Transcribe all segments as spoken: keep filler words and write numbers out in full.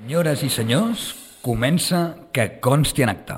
Senyores i senyors, comença Que consti en acta.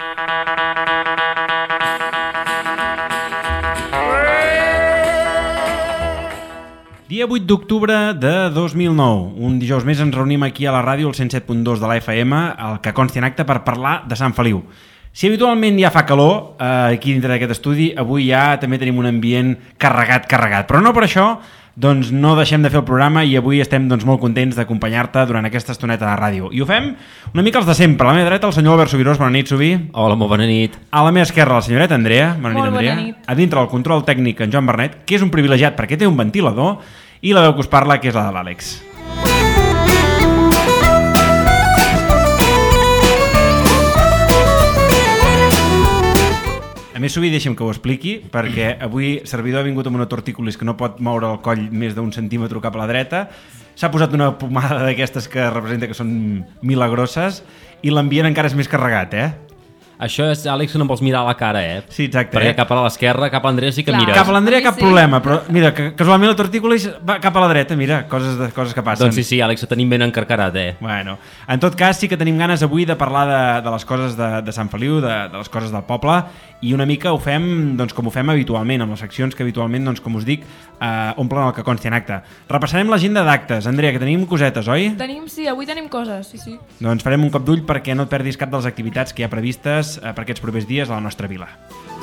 Dia vuit d'octubre de dos mil nou. Un dijous més ens reunim aquí a la ràdio, al cent set punt dos de la F M, al Que consti en acta, per parlar de Sant Feliu. Si habitualment ja fa calor eh, aquí dintre d'aquest estudi, avui ja també tenim un ambient carregat, carregat. Però no per això doncs no deixem de fer el programa i avui estem doncs, molt contents d'acompanyar-te durant aquesta estoneta de ràdio. I ho fem una mica els de sempre. A la meva dreta el senyor Albert Subirós, bona nit, Subí. Hola, molt bona nit. A la meva esquerra la senyoreta Andrea, bona nit, Molt Andrea. bona nit. A dintre el control tècnic en Joan Bernet, que és un privilegiat perquè té un ventilador, i la veu que us parla, que és la de l'Àlex. A més, Subí, deixa'm que ho expliqui, perquè avui servidor ha vingut amb una tortícolis que no pot moure el coll més d'un centímetre cap a la dreta, s'ha posat una pomada d'aquestes que representa que són milagroses i l'ambient encara és més carregat, eh? Això és, Àlex, que no em vols mirar a la cara, eh? Sí, exacte. Perquè eh? cap a l'esquerra, cap a l'Andrea sí que Clar. mires. Cap a l'Andrea cap Sí. problema, però mira, que casualment la tortícolis va cap a la dreta, mira, coses, de, coses que passen. Doncs sí, sí, Àlex, ho tenim ben encarcarat, eh? Bueno, en tot cas sí que tenim ganes avui de parlar de, de les coses de, de Sant Feliu, de, de les coses del poble, i una mica ho fem doncs, com ho fem habitualment, amb les seccions que habitualment, doncs, com us dic, eh, omplen el Que consti en acta. Repassarem l'agenda d'actes. Andrea, que tenim cosetes, oi? Tenim, sí, avui tenim coses, sí, sí. Doncs farem un cop d'ull perquè no et perdis cap de les activitats que hi ha previstes eh, per aquests propers dies a la nostra vila.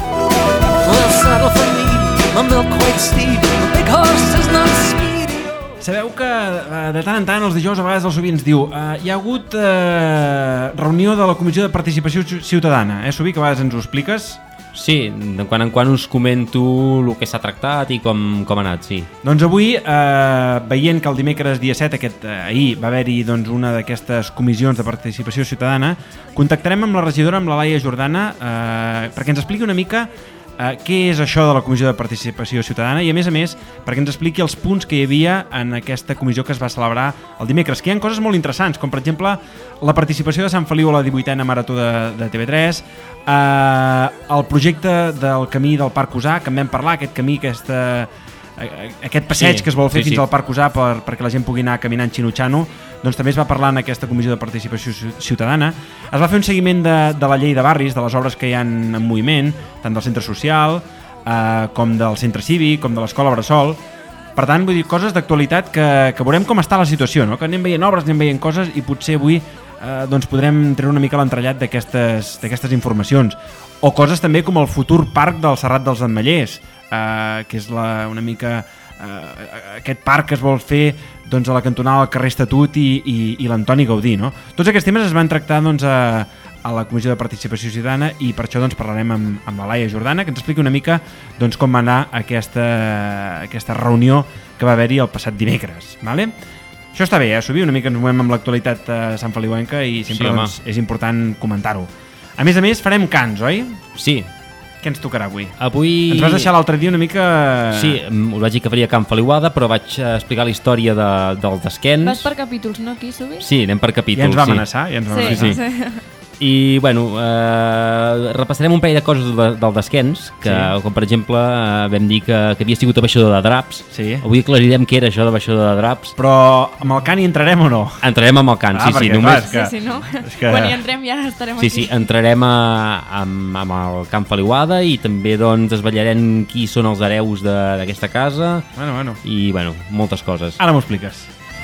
Well, saddle for me, my milk white steed, the big horse is not speedy. Sabeu que eh, de tant en tant els dijous a vegades el Subí ens diu eh, hi ha hagut eh, reunió de la Comissió de Participació Ciutadana, eh, Subí, que a vegades ens ho expliques? Sí, de quan en quan us comento el que s'ha tractat i com, com ha anat, sí. Doncs avui, eh, veient que el dimecres dia set, aquest, eh, ahir, va haver-hi doncs, una d'aquestes comissions de participació ciutadana, contactarem amb la regidora, amb la Laia Jordana, eh, perquè ens expliqui una mica eh, què és això de la Comissió de Participació Ciutadana i, a més a més, perquè ens expliqui els punts que hi havia en aquesta comissió que es va celebrar el dimecres, que hi ha coses molt interessants, com per exemple la participació de Sant Feliu a la divuitena Marató de, de T V tres, eh, el projecte del camí del Parc Usà, que en vam parlar, aquest camí, aquesta, aquest passeig Sí, que es vol fer sí, fins sí. al Parc Usà per, perquè la gent pugui anar caminant xinutxano, doncs també es va parlar en aquesta Comissió de Participació Ciutadana. Es va fer un seguiment de, de la llei de barris, de les obres que hi ha en moviment, tant del centre social eh, com del centre cívic, com de l'escola Bressol. Per tant, vull dir, coses d'actualitat que, que veurem com està la situació, no? Que anem veient obres, anem veient coses i potser avui eh, doncs podrem treure una mica l'entrellat d'aquestes d'aquestes informacions. O coses també com el futur parc del Serrat dels Ametllers, eh, que és la, una mica eh, aquest parc que es vol fer doncs, a la cantonada del carrer Estatut i, i, i l'Antoni Gaudí, no? Tots aquests temes es van tractar doncs, a, a la Comissió de Participació Ciutadana i per això doncs, parlarem amb, amb la Laia Jordana, que ens expliqui una mica doncs, com va anar aquesta, aquesta reunió que va haver-hi el passat dimecres. Vale? Això està bé, eh, Subí? Una mica ens movem amb l'actualitat eh, Sant Feliuenca i sempre Sí, home. doncs, és important comentar-ho. A més a més, farem cants, oi? Sí, Què ens tocarà avui? avui... Ens vas deixar l'altre dia una mica... Sí, us vaig dir que faria Can Feliuada, però vaig eh, explicar la història de, dels descens. Vas per capítols, no, aquí, Subi? Sí, anem per capítols, Ja ens va sí. amenaçar, ja ens va Sí, amenaçar. sí. I, bueno, eh, repassarem un parell de coses de, del descens, que, Sí. com per exemple, eh, vam dir que, que havia sigut abaixador de draps. Sí. Avui aclarirem què era això d'abaixador de draps. Però amb el cant hi entrarem o no? Entrarem amb el cant, Ah, sí, sí, perquè, només... clar, Sí, sí, no? és que- Quan hi entrem ja estarem Sí, aquí. sí, entrarem a, amb, amb el Camp Feliuada i també doncs desvetllarem qui són els hereus de- d'aquesta casa Bueno, bueno. i, bueno, moltes coses. Ara m'ho expliques.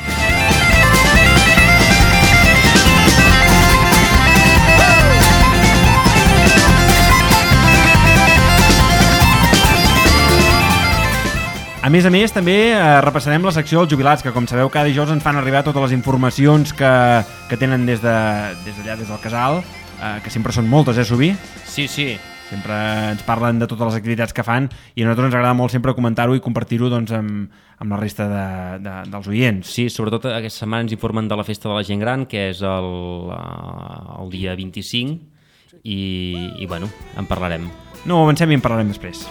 A més a més, també eh, repassarem la secció dels jubilats, que com sabeu cada dijous ens fan arribar totes les informacions que, que tenen des d'allà, de, des, d'allà, des del casal, eh, que sempre són moltes, eh, Subí? Sí, sí. Sempre ens parlen de totes les activitats que fan i a nosaltres ens agrada molt sempre comentar-ho i compartir-ho doncs, amb, amb la resta de, de, dels oients. Sí, sobretot aquesta setmana ens informen de la Festa de la Gent Gran, que és el, eh, el dia vint-i-cinc, i, i bueno, en parlarem. No ho avancem i en parlarem després.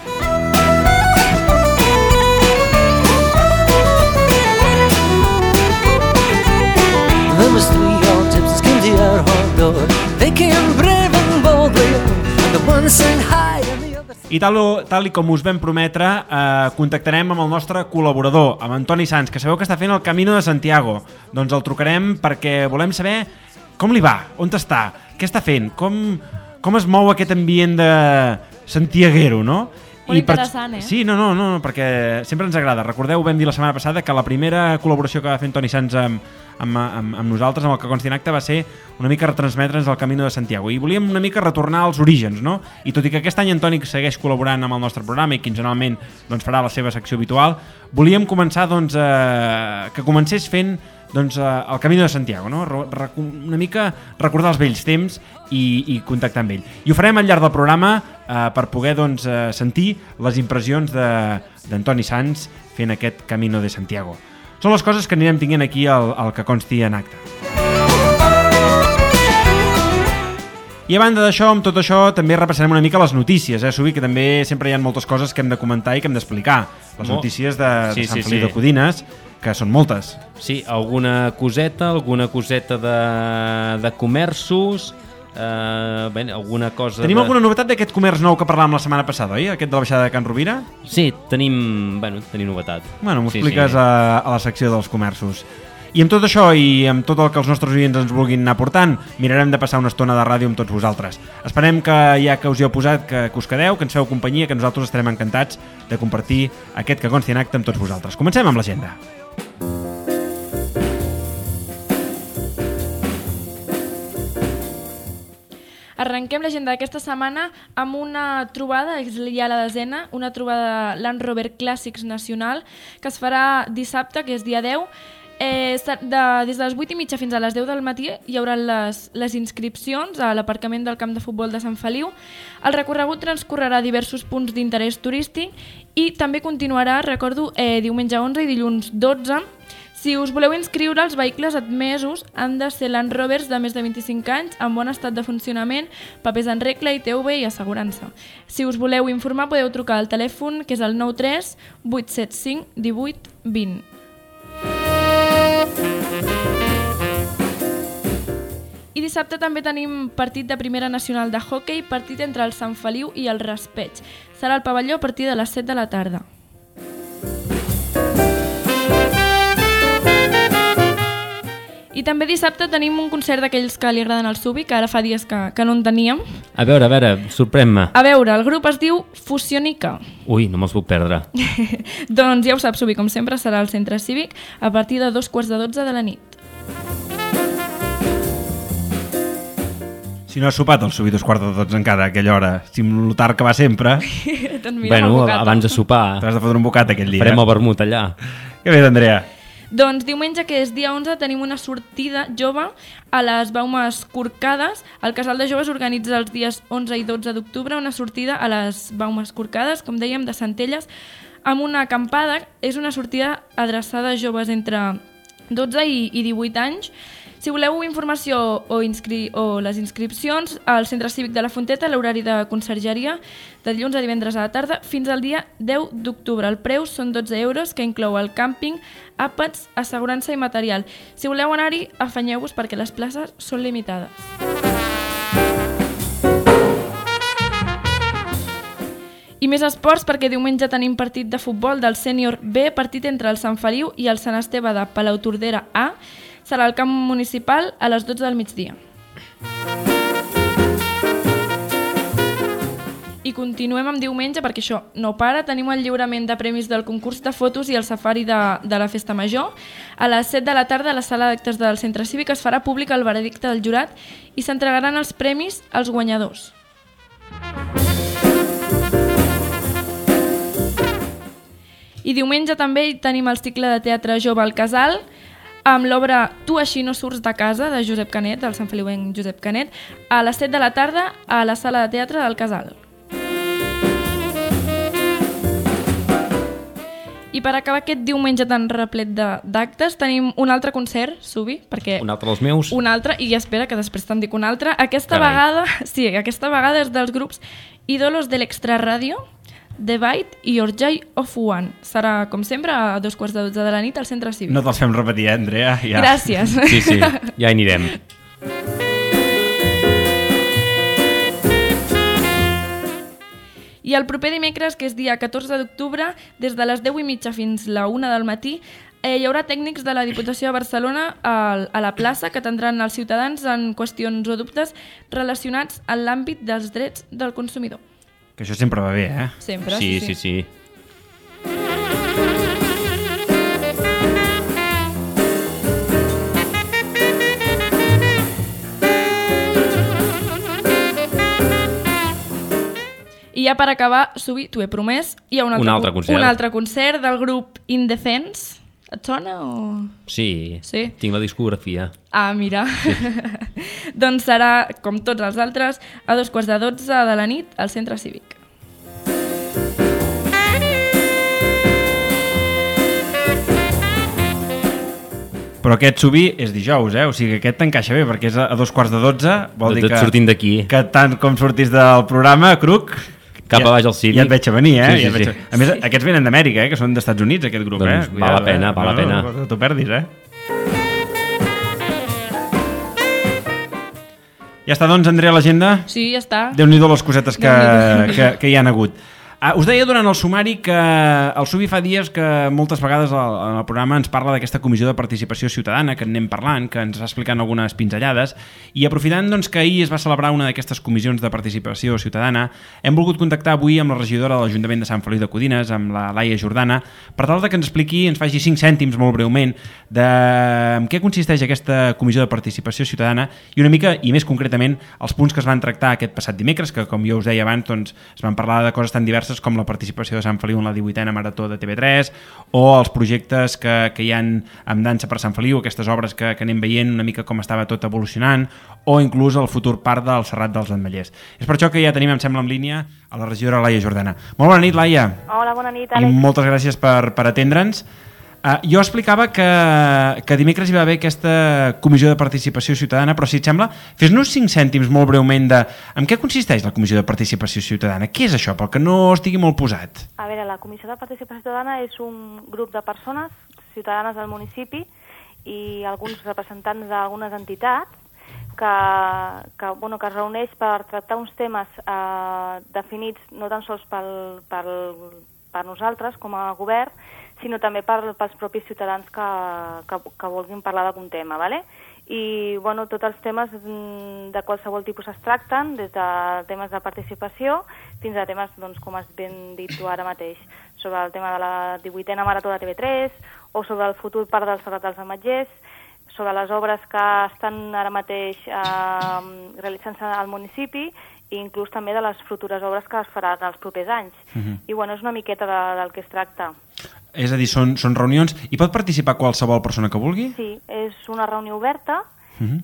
There was three old gypsies came to our hall door. They came brave and boldly, and the one sang high and the other I tal, tal i com us vam prometre, eh, contactarem amb el nostre col·laborador, amb Antoni Sans, que sabeu que està fent el Camino de Santiago. Doncs el trucarem perquè volem saber com li va, on està, què està fent, com, com es mou aquest ambient de santiaguero, no? Molt interessant, eh? Sí, no, no, no, perquè sempre ens agrada. Recordeu, ho vam dir la setmana passada, que la primera col·laboració que va fer Antoni Sans amb, amb, amb, amb nosaltres, amb el que consti en acte, va ser una mica retransmetre'ns el Camino de Santiago. I volíem una mica retornar als orígens, no? I tot i que aquest any Antoni segueix col·laborant amb el nostre programa i quinzenalment doncs, farà la seva secció habitual, volíem començar doncs, eh, que comencés fent doncs, eh, el Camino de Santiago, no? Re, una mica recordar els vells temps i, i contactar amb ell. I ho farem al llarg del programa eh, per poder doncs, eh, sentir les impressions d'Antoni Sans fent aquest Camino de Santiago. Són les coses que anirem tinguent aquí al, al que consti en acte. I a banda d'això, amb tot això, també repassarem una mica les notícies, eh, Subi, que també sempre hi ha moltes coses que hem de comentar i que hem d'explicar. Les Molt. notícies de, Sí, de Sant sí, Feliu sí. de Codines, que són moltes. Sí, alguna coseta, alguna coseta de, de comerços, eh, bé, alguna cosa... Tenim de... alguna novetat d'aquest comerç nou que parlàvem la setmana passada, oi? Aquest de la baixada de Can Rovira? Sí, tenim, bueno, tenim novetat. Bueno, m'ho Sí, expliques sí. A, a la secció dels comerços. I amb tot això i amb tot el que els nostres oients ens vulguin anar portant, mirarem de passar una estona de ràdio amb tots vosaltres. Esperem que ja que us hi heu posat, que, que us quedeu, que ens feu companyia, que nosaltres estarem encantats de compartir aquest que consti en acte amb tots vosaltres. Comencem amb l'agenda. Arrenquem l'agenda d'aquesta setmana amb una trobada, és ja la desena, una trobada Land Rover Clàssics Nacional, que es farà dissabte, que és dia deu. Eh, de, des de les vuit i mitja fins a les deu del matí hi haurà les, les inscripcions a l'aparcament del camp de futbol de Sant Feliu. El recorregut transcorrerà diversos punts d'interès turístic i també continuarà, recordo, eh, diumenge onze i dilluns dotze. Si us voleu inscriure, els vehicles admesos han de ser Land Rovers de més de vint-i-cinc anys, en bon estat de funcionament, papers en regla, I T V i assegurança. Si us voleu informar, podeu trucar al telèfon, que és el nou tres vuit set cinc un vuit dos zero. I dissabte també tenim partit de primera nacional de hoquei, partit entre el Sant Feliu i el Raspeig. Serà al pavelló a partir de les set de la tarda. I també dissabte tenim un concert d'aquells que li agraden al Subi, que ara fa dies que, que no en teníem. A veure, a veure, sorprèn-me. A veure, el grup es diu Fusionica. Ui, no me'ls puc perdre. Doncs ja ho saps, Subi, com sempre serà al centre cívic a partir de dos quarts de dotze de la nit. Si no has sopat el Subi dos quarts de dotze encara a aquella hora, si amb el tard que va sempre, Bueno, abans de sopar t'has de fotre un bocat aquell dia. farem el vermut allà. Que bé, Andrea. Doncs diumenge, que és dia onze, tenim una sortida jove a les Baumes Corcades. El Casal de Joves organitza els dies onze i dotze d'octubre una sortida a les Baumes Corcades, com dèiem, de Centelles, amb una acampada. És una sortida adreçada a joves entre dotze i divuit anys. Si voleu informació o, inscri o les inscripcions, al Centre Cívic de la Fonteta, l'horari de consergeria, de dilluns a divendres a la tarda, fins al dia deu d'octubre. El preu són dotze euros, que inclou el càmping, àpats, assegurança i material. Si voleu anar-hi, afanyeu-vos perquè les places són limitades. I més esports, perquè diumenge tenim partit de futbol del sènior B, partit entre el Sant Feliu i el Sant Esteve de Palautordera A. Serà al camp municipal a les dotze del migdia. I continuem amb diumenge, perquè això no para. Tenim el lliurament de premis del concurs de fotos i el safari de, de la Festa Major. A les set de la tarda, a la sala d'actes del Centre Cívic, es farà públic el veredicte del jurat i s'entregaran els premis als guanyadors. I diumenge també tenim el cicle de teatre jove al Casal, amb l'obra Tu així no surts de casa, de Josep Canet, el Sant Feliuenc Josep Canet, a les set de la tarda a la sala de teatre del Casal. I per acabar aquest diumenge tan replet d'actes, tenim un altre concert, Subi, perquè... Un altre dels meus? Un altre, i espera que després te'n dic un altre. Aquesta Carai. vegada, sí, aquesta vegada és dels grups Ídolos de l'Extrarradio, The Bite i Your Joy of One. Serà, com sempre, a dos quarts de dotze de la nit al Centre Cívic. No te'ls fem repetir, eh, Andrea? Ja. Gràcies. Sí, sí, ja hi anirem. I el proper dimecres, que és dia catorze d'octubre, des de les deu i mitja fins la una del matí, eh, hi haurà tècnics de la Diputació de Barcelona a, a la plaça que atendran els ciutadans en qüestions o dubtes relacionats amb l'àmbit dels drets del consumidor. Que això sempre va bé, eh? Sempre, Sí, sí, sí, sí. I ja per acabar, Subi, t'ho he promès, hi ha un altre, Un altre concert. un altre concert del grup Indefense. Et sona o...? Sí, Sí. tinc la discografia. Ah, mira. Doncs serà, com tots els altres, a dos quarts de dotze de la nit al Centre Cívic. Però aquest Subi és dijous, eh? O sigui, aquest t'encaixa bé, perquè és a dos quarts de dotze. Vol dir Tot que, sortint d'aquí. que tant com sortís del programa, Cruc... Cap ja, a baix al Cívic. Ja et veig a venir, eh? Sí, sí, ja et veig a... sí. A més, aquests venen d'Amèrica, eh? Que són d'Estats Units, aquest grup, Doncs eh? val la pena, val la pena. No, no t'ho perdis, eh? Ja està, doncs, Andrea, l'agenda? Sí, ja està. Déu-n'hi-do les cosetes que, Déu-n'hi-do. que, que hi han hagut. Uh, us deia durant el sumari que el Subi fa dies que moltes vegades el, en el programa ens parla d'aquesta comissió de participació ciutadana que en anem parlant, que ens va explicant algunes pinzellades, i aprofitant doncs, que ahir es va celebrar una d'aquestes comissions de participació ciutadana, hem volgut contactar avui amb la regidora de l'Ajuntament de Sant Feliu de Codines, amb la Laia Jordana, per tal de que ens expliqui, ens faci cinc cèntims molt breument, de en què consisteix aquesta comissió de participació ciutadana i una mica, i més concretament, els punts que es van tractar aquest passat dimecres, que com jo us deia abans, doncs, es van parlar de coses tan diverses com la participació de Sant Feliu en la divuitena Marató de T V tres o els projectes que, que hi ha amb Dansa per Sant Feliu, aquestes obres que, que anem veient una mica com estava tot evolucionant, o inclús el futur parc del Serrat dels Ametllers. És per això que ja tenim, em sembla, en línia a la regidora Laia Jordana. Molt bona nit, Laia. Hola, bona nit, I Àlex. moltes gràcies per, per atendre'ns. Uh, jo explicava que, que dimecres hi va haver aquesta comissió de participació ciutadana, però si et sembla, fes-nos cinc cèntims molt breument de en què consisteix la comissió de participació ciutadana. Què és això, pel que no estigui molt posat? A veure, la Comissió de Participació Ciutadana és un grup de persones ciutadanes del municipi i alguns representants d'algunes entitats que, que, bueno, que es reuneix per tractar uns temes eh, definits no tan sols pel, pel, per nosaltres com a govern, sinó també per, pels propis ciutadans que, que, que vulguin parlar d'algun tema, ¿vale? I bueno, tots els temes de qualsevol tipus es tracten, des de temes de participació fins a temes, doncs, com has ben dit tu ara mateix, sobre el tema de la divuitena Marató de T V tres o sobre el futur parc del Serrat dels Ametllers, sobre les obres que estan ara mateix eh, realitzant-se al municipi i inclús també de les futures obres que es faran els propers anys. Uh-huh. I bueno, és una miqueta de, del que es tracta. És a dir, són, són reunions i pot participar qualsevol persona que vulgui? Sí, és una reunió oberta uh-huh.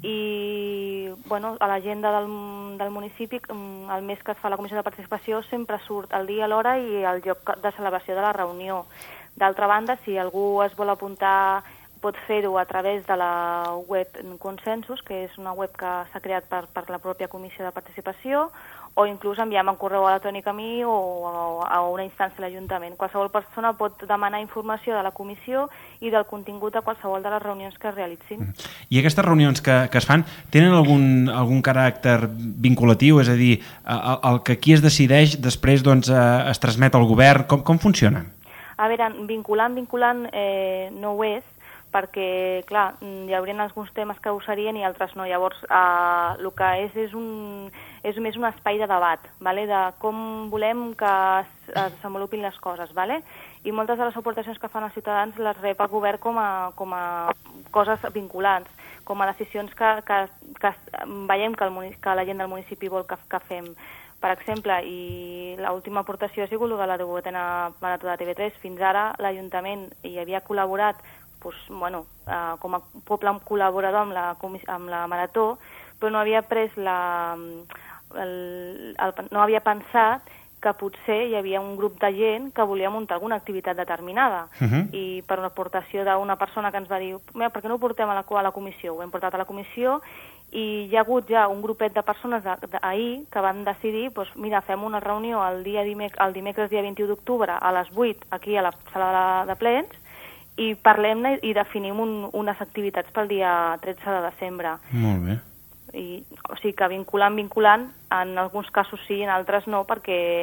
i bueno, a l'agenda del, del municipi, el mes que es fa la comissió de participació, sempre surt el dia, l'hora i el lloc de celebració de la reunió. D'altra banda, si algú es vol apuntar, pot fer-ho a través de la web Consensus, que és una web que s'ha creat per, per la pròpia comissió de participació, o inclús enviar un correu electrònic a mi o a una instància a l'Ajuntament. Qualsevol persona pot demanar informació de la comissió i del contingut de qualsevol de les reunions que es realitzin. I aquestes reunions que, que es fan tenen algun, algun caràcter vinculatiu? És a dir, el, el que aquí es decideix després doncs, es transmet al govern? Com, com funciona? A veure, vinculant, vinculant eh, no ho és, perquè, clar, hi haurien alguns temes que ho serien i altres no. Llavors, eh, el que és és, un, és més un espai de debat, vale? De com volem que es, es desenvolupin les coses. Vale? I moltes de les aportacions que fan els ciutadans les rep el govern com a, com a coses vinculants, com a decisions que, que, que veiem que, el, que la gent del municipi vol que, que fem. Per exemple, i l'última aportació ha sigut la de la divuitena Marató de T V tres. Fins ara l'Ajuntament hi havia col·laborat pues, bueno, eh, com a poble col·laborador amb la, amb la Marató, però no havia pres la, el, el, no havia pensat que potser hi havia un grup de gent que volia muntar alguna activitat determinada. Uh-huh. I per una aportació d'una persona que ens va dir mira, per què no ho portem a la, a la comissió? Ho hem portat a la comissió i hi ha hagut ja un grupet de persones d'ahir que van decidir, doncs, mira, fem una reunió el, dia dimec el dimecres dia vint-i-u d'octubre a les vuit aquí a la sala de, de plens i parlem-ne i definim un, unes activitats pel dia tretze de desembre. Molt bé. I, o sigui que vinculant, vinculant, en alguns casos sí, en altres no, perquè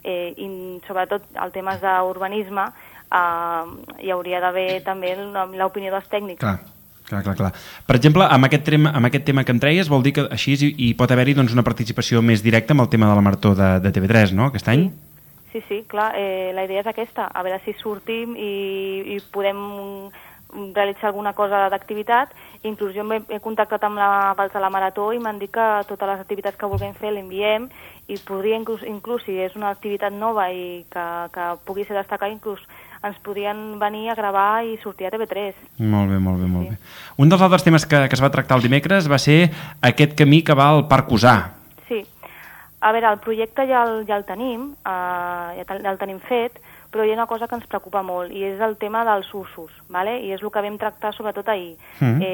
eh, i sobretot el temes d'urbanisme, eh, hi hauria d'haver també l'opinió dels tècnics. Clar. Clar, clar, clar. Per exemple, amb aquest, tema, amb aquest tema que em treies, vol dir que així hi, hi pot haver-hi doncs, una participació més directa amb el tema de la Marató de, de T V tres, no?, aquest any? Sí, sí, sí, clar, eh, la idea és aquesta, a veure si sortim i, i podem realitzar alguna cosa d'activitat. Inclús jo he contactat amb la Vals de la Marató i m'han dit que totes les activitats que vulguem fer l'enviem i podria, inclús, inclús si és una activitat nova i que, que pugui ser destacada, inclús ens podien venir a gravar i sortir a T V tres. Molt bé, molt bé, molt sí. bé. Un dels altres temes que, que es va tractar el dimecres va ser aquest camí que va al Parc Usà. Sí. A veure, el projecte ja el, ja el tenim, eh, ja el tenim fet, però hi ha una cosa que ens preocupa molt, i és el tema dels usos, ¿vale? I és el que vam tractar sobretot ahir. Mm.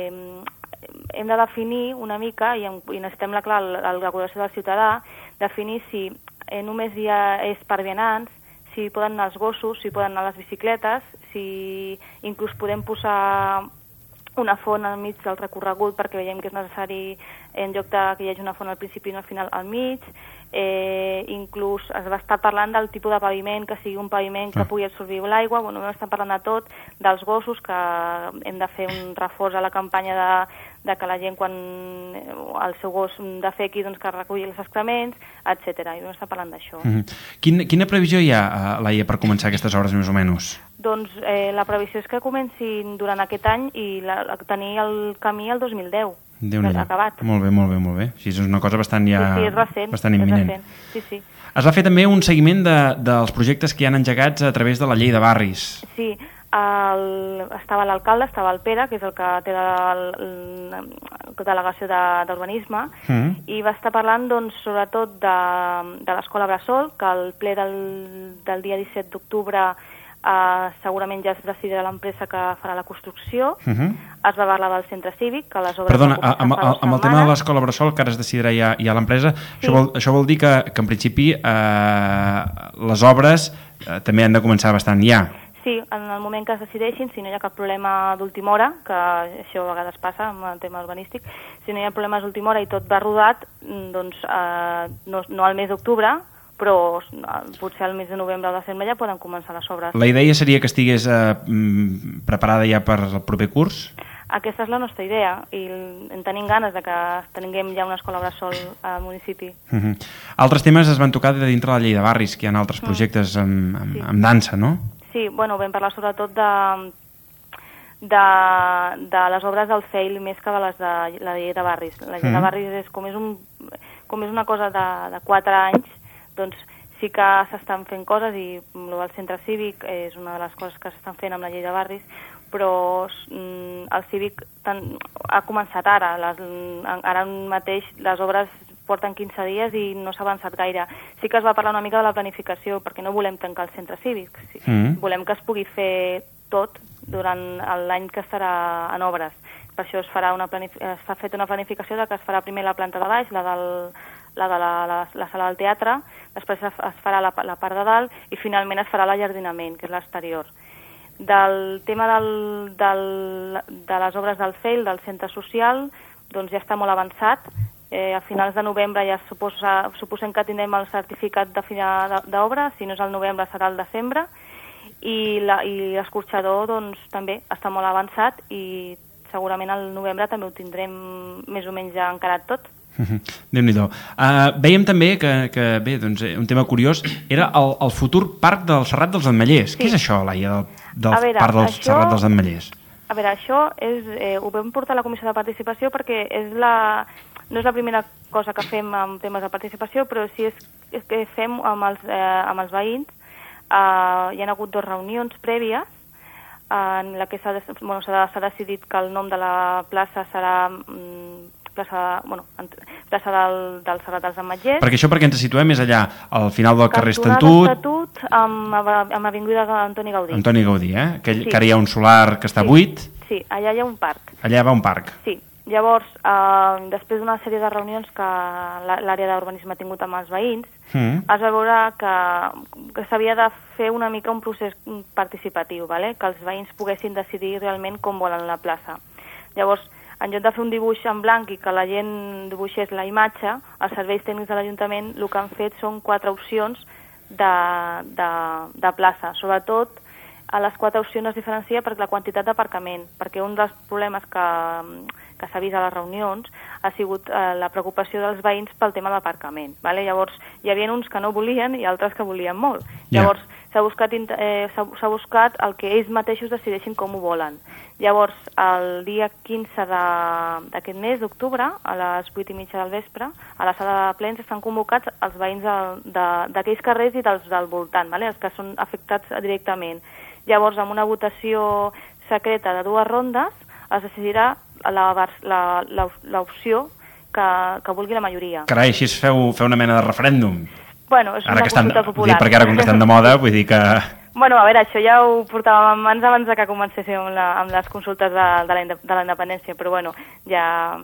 Eh, hem de definir una mica, i, i necessitem la, clar, la col·laboració del ciutadà, definir si eh, només hi ha, és per vianants, si poden anar els gossos, si poden anar les bicicletes, si inclús podem posar una font al mig del recorregut perquè veiem que és necessari en lloc de que hi hagi una font al principi i al final al mig. Eh, inclús es va estar parlant del tipus de paviment, que sigui un paviment que pugui absorbir l'aigua. Bueno, vam estar parlant de tot, dels gossos, que hem de fer un reforç a la campanya de, de que la gent quan el seu gos defequi doncs que reculli els excrements, etcètera. I vam estar parlant d'això. Mm-hmm. Quin, quina previsió hi ha, Laia, per començar aquestes obres més o menys? Doncs eh, la previsió és que comencin durant aquest any i la, tenir el camí el dos mil deu. Acabat. Molt bé, molt bé, molt bé. Així és una cosa bastant ja... Sí, sí, és recent. Bastant imminent. És recent. Sí, sí. Es va fer també un seguiment de, dels projectes que hi han engegats a través de la llei de barris. Sí, el, estava l'alcalde, estava el Pere, que és el que té la delegació d'urbanisme, mm. i va estar parlant doncs, sobretot de, de l'escola Bressol, que el ple del, del dia disset d'octubre Uh, segurament ja es decidirà l'empresa que farà la construcció. Uh-huh. Es va parlar del centre cívic, que les obres... Perdona, amb, amb el tema de l'escola Bressol, que ara es decidirà ja, ja l'empresa, sí. això, vol, això vol dir que, que en principi eh, les obres eh, també han de començar bastant ja. Sí, en el moment que es decideixin, si no hi ha cap problema d'última hora, que això a vegades passa amb el tema urbanístic, si no hi ha problemes d'última hora i tot va rodat, doncs eh, no, no al mes d'octubre, però potser al mes de novembre o desembre ja poden començar les obres. La idea seria que estigués eh, preparada ja per el proper curs? Aquesta és la nostra idea i en tenim ganes de que tinguem ja una escola bressol al municipi. Uh-huh. Altres temes es van tocar de dintre la llei de barris, que hi ha altres projectes mm. amb, amb, sí. amb dansa, no? Sí, bueno, vam parlar sobretot de, de, de les obres del C E I més que de les de la llei de barris. La llei uh-huh. de barris és com és, un, com és una cosa de, de quatre anys, doncs sí que s'estan fent coses i el centre cívic és una de les coses que s'estan fent amb la llei de barris, però mm, el cívic tan, ha començat ara. Les, ara mateix les obres porten quinze dies i no s'ha avançat gaire. Sí que es va parlar una mica de la planificació, perquè no volem tancar el centre cívic. Sí. Mm. Volem que es pugui fer tot durant l'any que estarà en obres. Per això es farà una s'ha fet una planificació de que es farà primer la planta de baix, la del la de la, la, la sala del teatre, després es, es farà la, la part de dalt i finalment es farà l'allardinament, que és l'exterior. Del tema del, del, de les obres del C E I, del centre social, doncs ja està molt avançat. Eh, a finals de novembre ja suposa, suposem que tindrem el certificat de final d'obra, si no és el novembre serà el desembre, i l'escorxador doncs, també està molt avançat i segurament al novembre també ho tindrem més o menys ja encarat tot. Déu-n'hi-do. Uh, vèiem també que, que bé, doncs, un tema curiós era el, el futur parc del Serrat dels Ametllers. Sí. Què és això, Laia, del, del veure, parc del això, Serrat dels Ametllers? A veure, això és, eh, ho vam portar a la Comissió de Participació perquè és la, no és la primera cosa que fem amb temes de participació, però sí és, és que fem amb els, eh, amb els veïns. Uh, hi ha hagut dues reunions prèvies en la que s'ha bueno, decidit que el nom de la plaça serà... Mm, plaça, bueno, plaça del, del Serrat dels Ametllers. Perquè això perquè ens situem més allà, al final del carrer Estatut... Estatut amb, amb Avinguda Antoni Gaudí. Antoni Gaudí, eh? Que, sí. que ara hi ha un solar que està sí. buit. Sí, allà hi ha un parc. Allà va un parc. Sí. Llavors, eh, després d'una sèrie de reunions que l'àrea d'urbanisme ha tingut amb els veïns, mm. es va veure que, que s'havia de fer una mica un procés participatiu, ¿vale? Que els veïns poguessin decidir realment com volen la plaça. Llavors, en lloc de fer un dibuix en blanc i que la gent dibuixés la imatge, els serveis tècnics de l'Ajuntament el que han fet són quatre opcions de, de, de plaça. Sobretot, a les quatre opcions es diferencia per la quantitat d'aparcament, perquè un dels problemes que, que s'ha vist a les reunions ha sigut eh, la preocupació dels veïns pel tema de l'aparcament. Vale? Llavors, hi havia uns que no volien i altres que volien molt. Yeah. Llavors, s'ha buscat, eh, s'ha buscat el que ells mateixos decideixin com ho volen. Llavors, el dia quinze d'aquest mes d'octubre, a les vuit i mitja del vespre, a la sala de plens estan convocats els veïns d'aquells carrers i dels del voltant, vale? Els que són afectats directament. Llavors, amb una votació secreta de dues rondes, es decidirà l'opció que, que vulgui la majoria. Carai, així feu, feu una mena de referèndum. Bueno, és ara una consulta popular. Dic, perquè ara, com que estan de moda, vull dir que... Bueno, a veure, això ja ho portàvem en mans abans de que comencéssim amb, la, amb les consultes de, de, la, de la independència, però bueno, ja,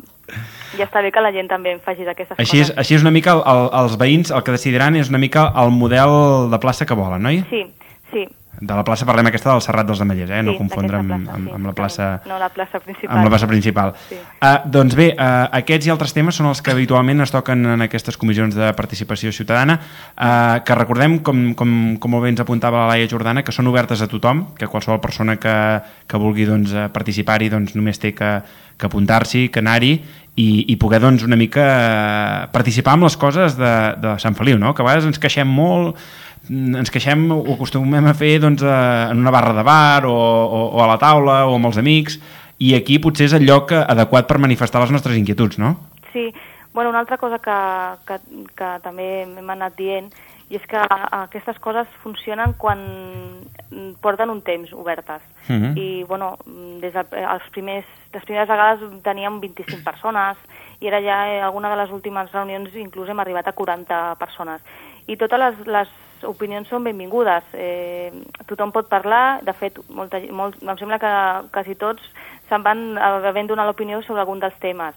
ja està bé que la gent també en faci d'aquestes així coses. És, així és una mica, el, el, els veïns el que decidiran és una mica el model de plaça que volen, oi? Sí, sí. De la plaça parlem aquesta del Serrat dels Ametllers, eh? Sí, no confondre amb, plaça, amb, sí. amb la plaça... No, la plaça principal. Amb la plaça principal. Sí. Uh, doncs bé, uh, aquests i altres temes són els que habitualment es toquen en aquestes comissions de participació ciutadana, uh, que recordem, com, com, com molt bé ens apuntava la Laia Jordana, que són obertes a tothom, que qualsevol persona que, que vulgui doncs, participar-hi doncs, només té que, que apuntar-s'hi, que anar-hi, i, i poder doncs, una mica uh, participar amb les coses de, de Sant Feliu, no? Que a vegades ens queixem molt, ens queixem, ho acostumem a fer doncs, a, en una barra de bar o, o, o a la taula o amb els amics, i aquí potser és el lloc adequat per manifestar les nostres inquietuds, no? Sí, bueno, una altra cosa que, que, que també m'hem anat dient, i és que aquestes coses funcionen quan porten un temps obertes. Uh-huh. I, bueno, des de, els primers, les primeres vegades teníem vint-i-cinc persones, i ara ja eh, alguna de les últimes reunions inclús hem arribat a quaranta persones. I totes les, les opinions són benvingudes. Eh, tothom pot parlar, de fet, molta, molt, em sembla que quasi tots se'n van havent donat l'opinió sobre algun dels temes.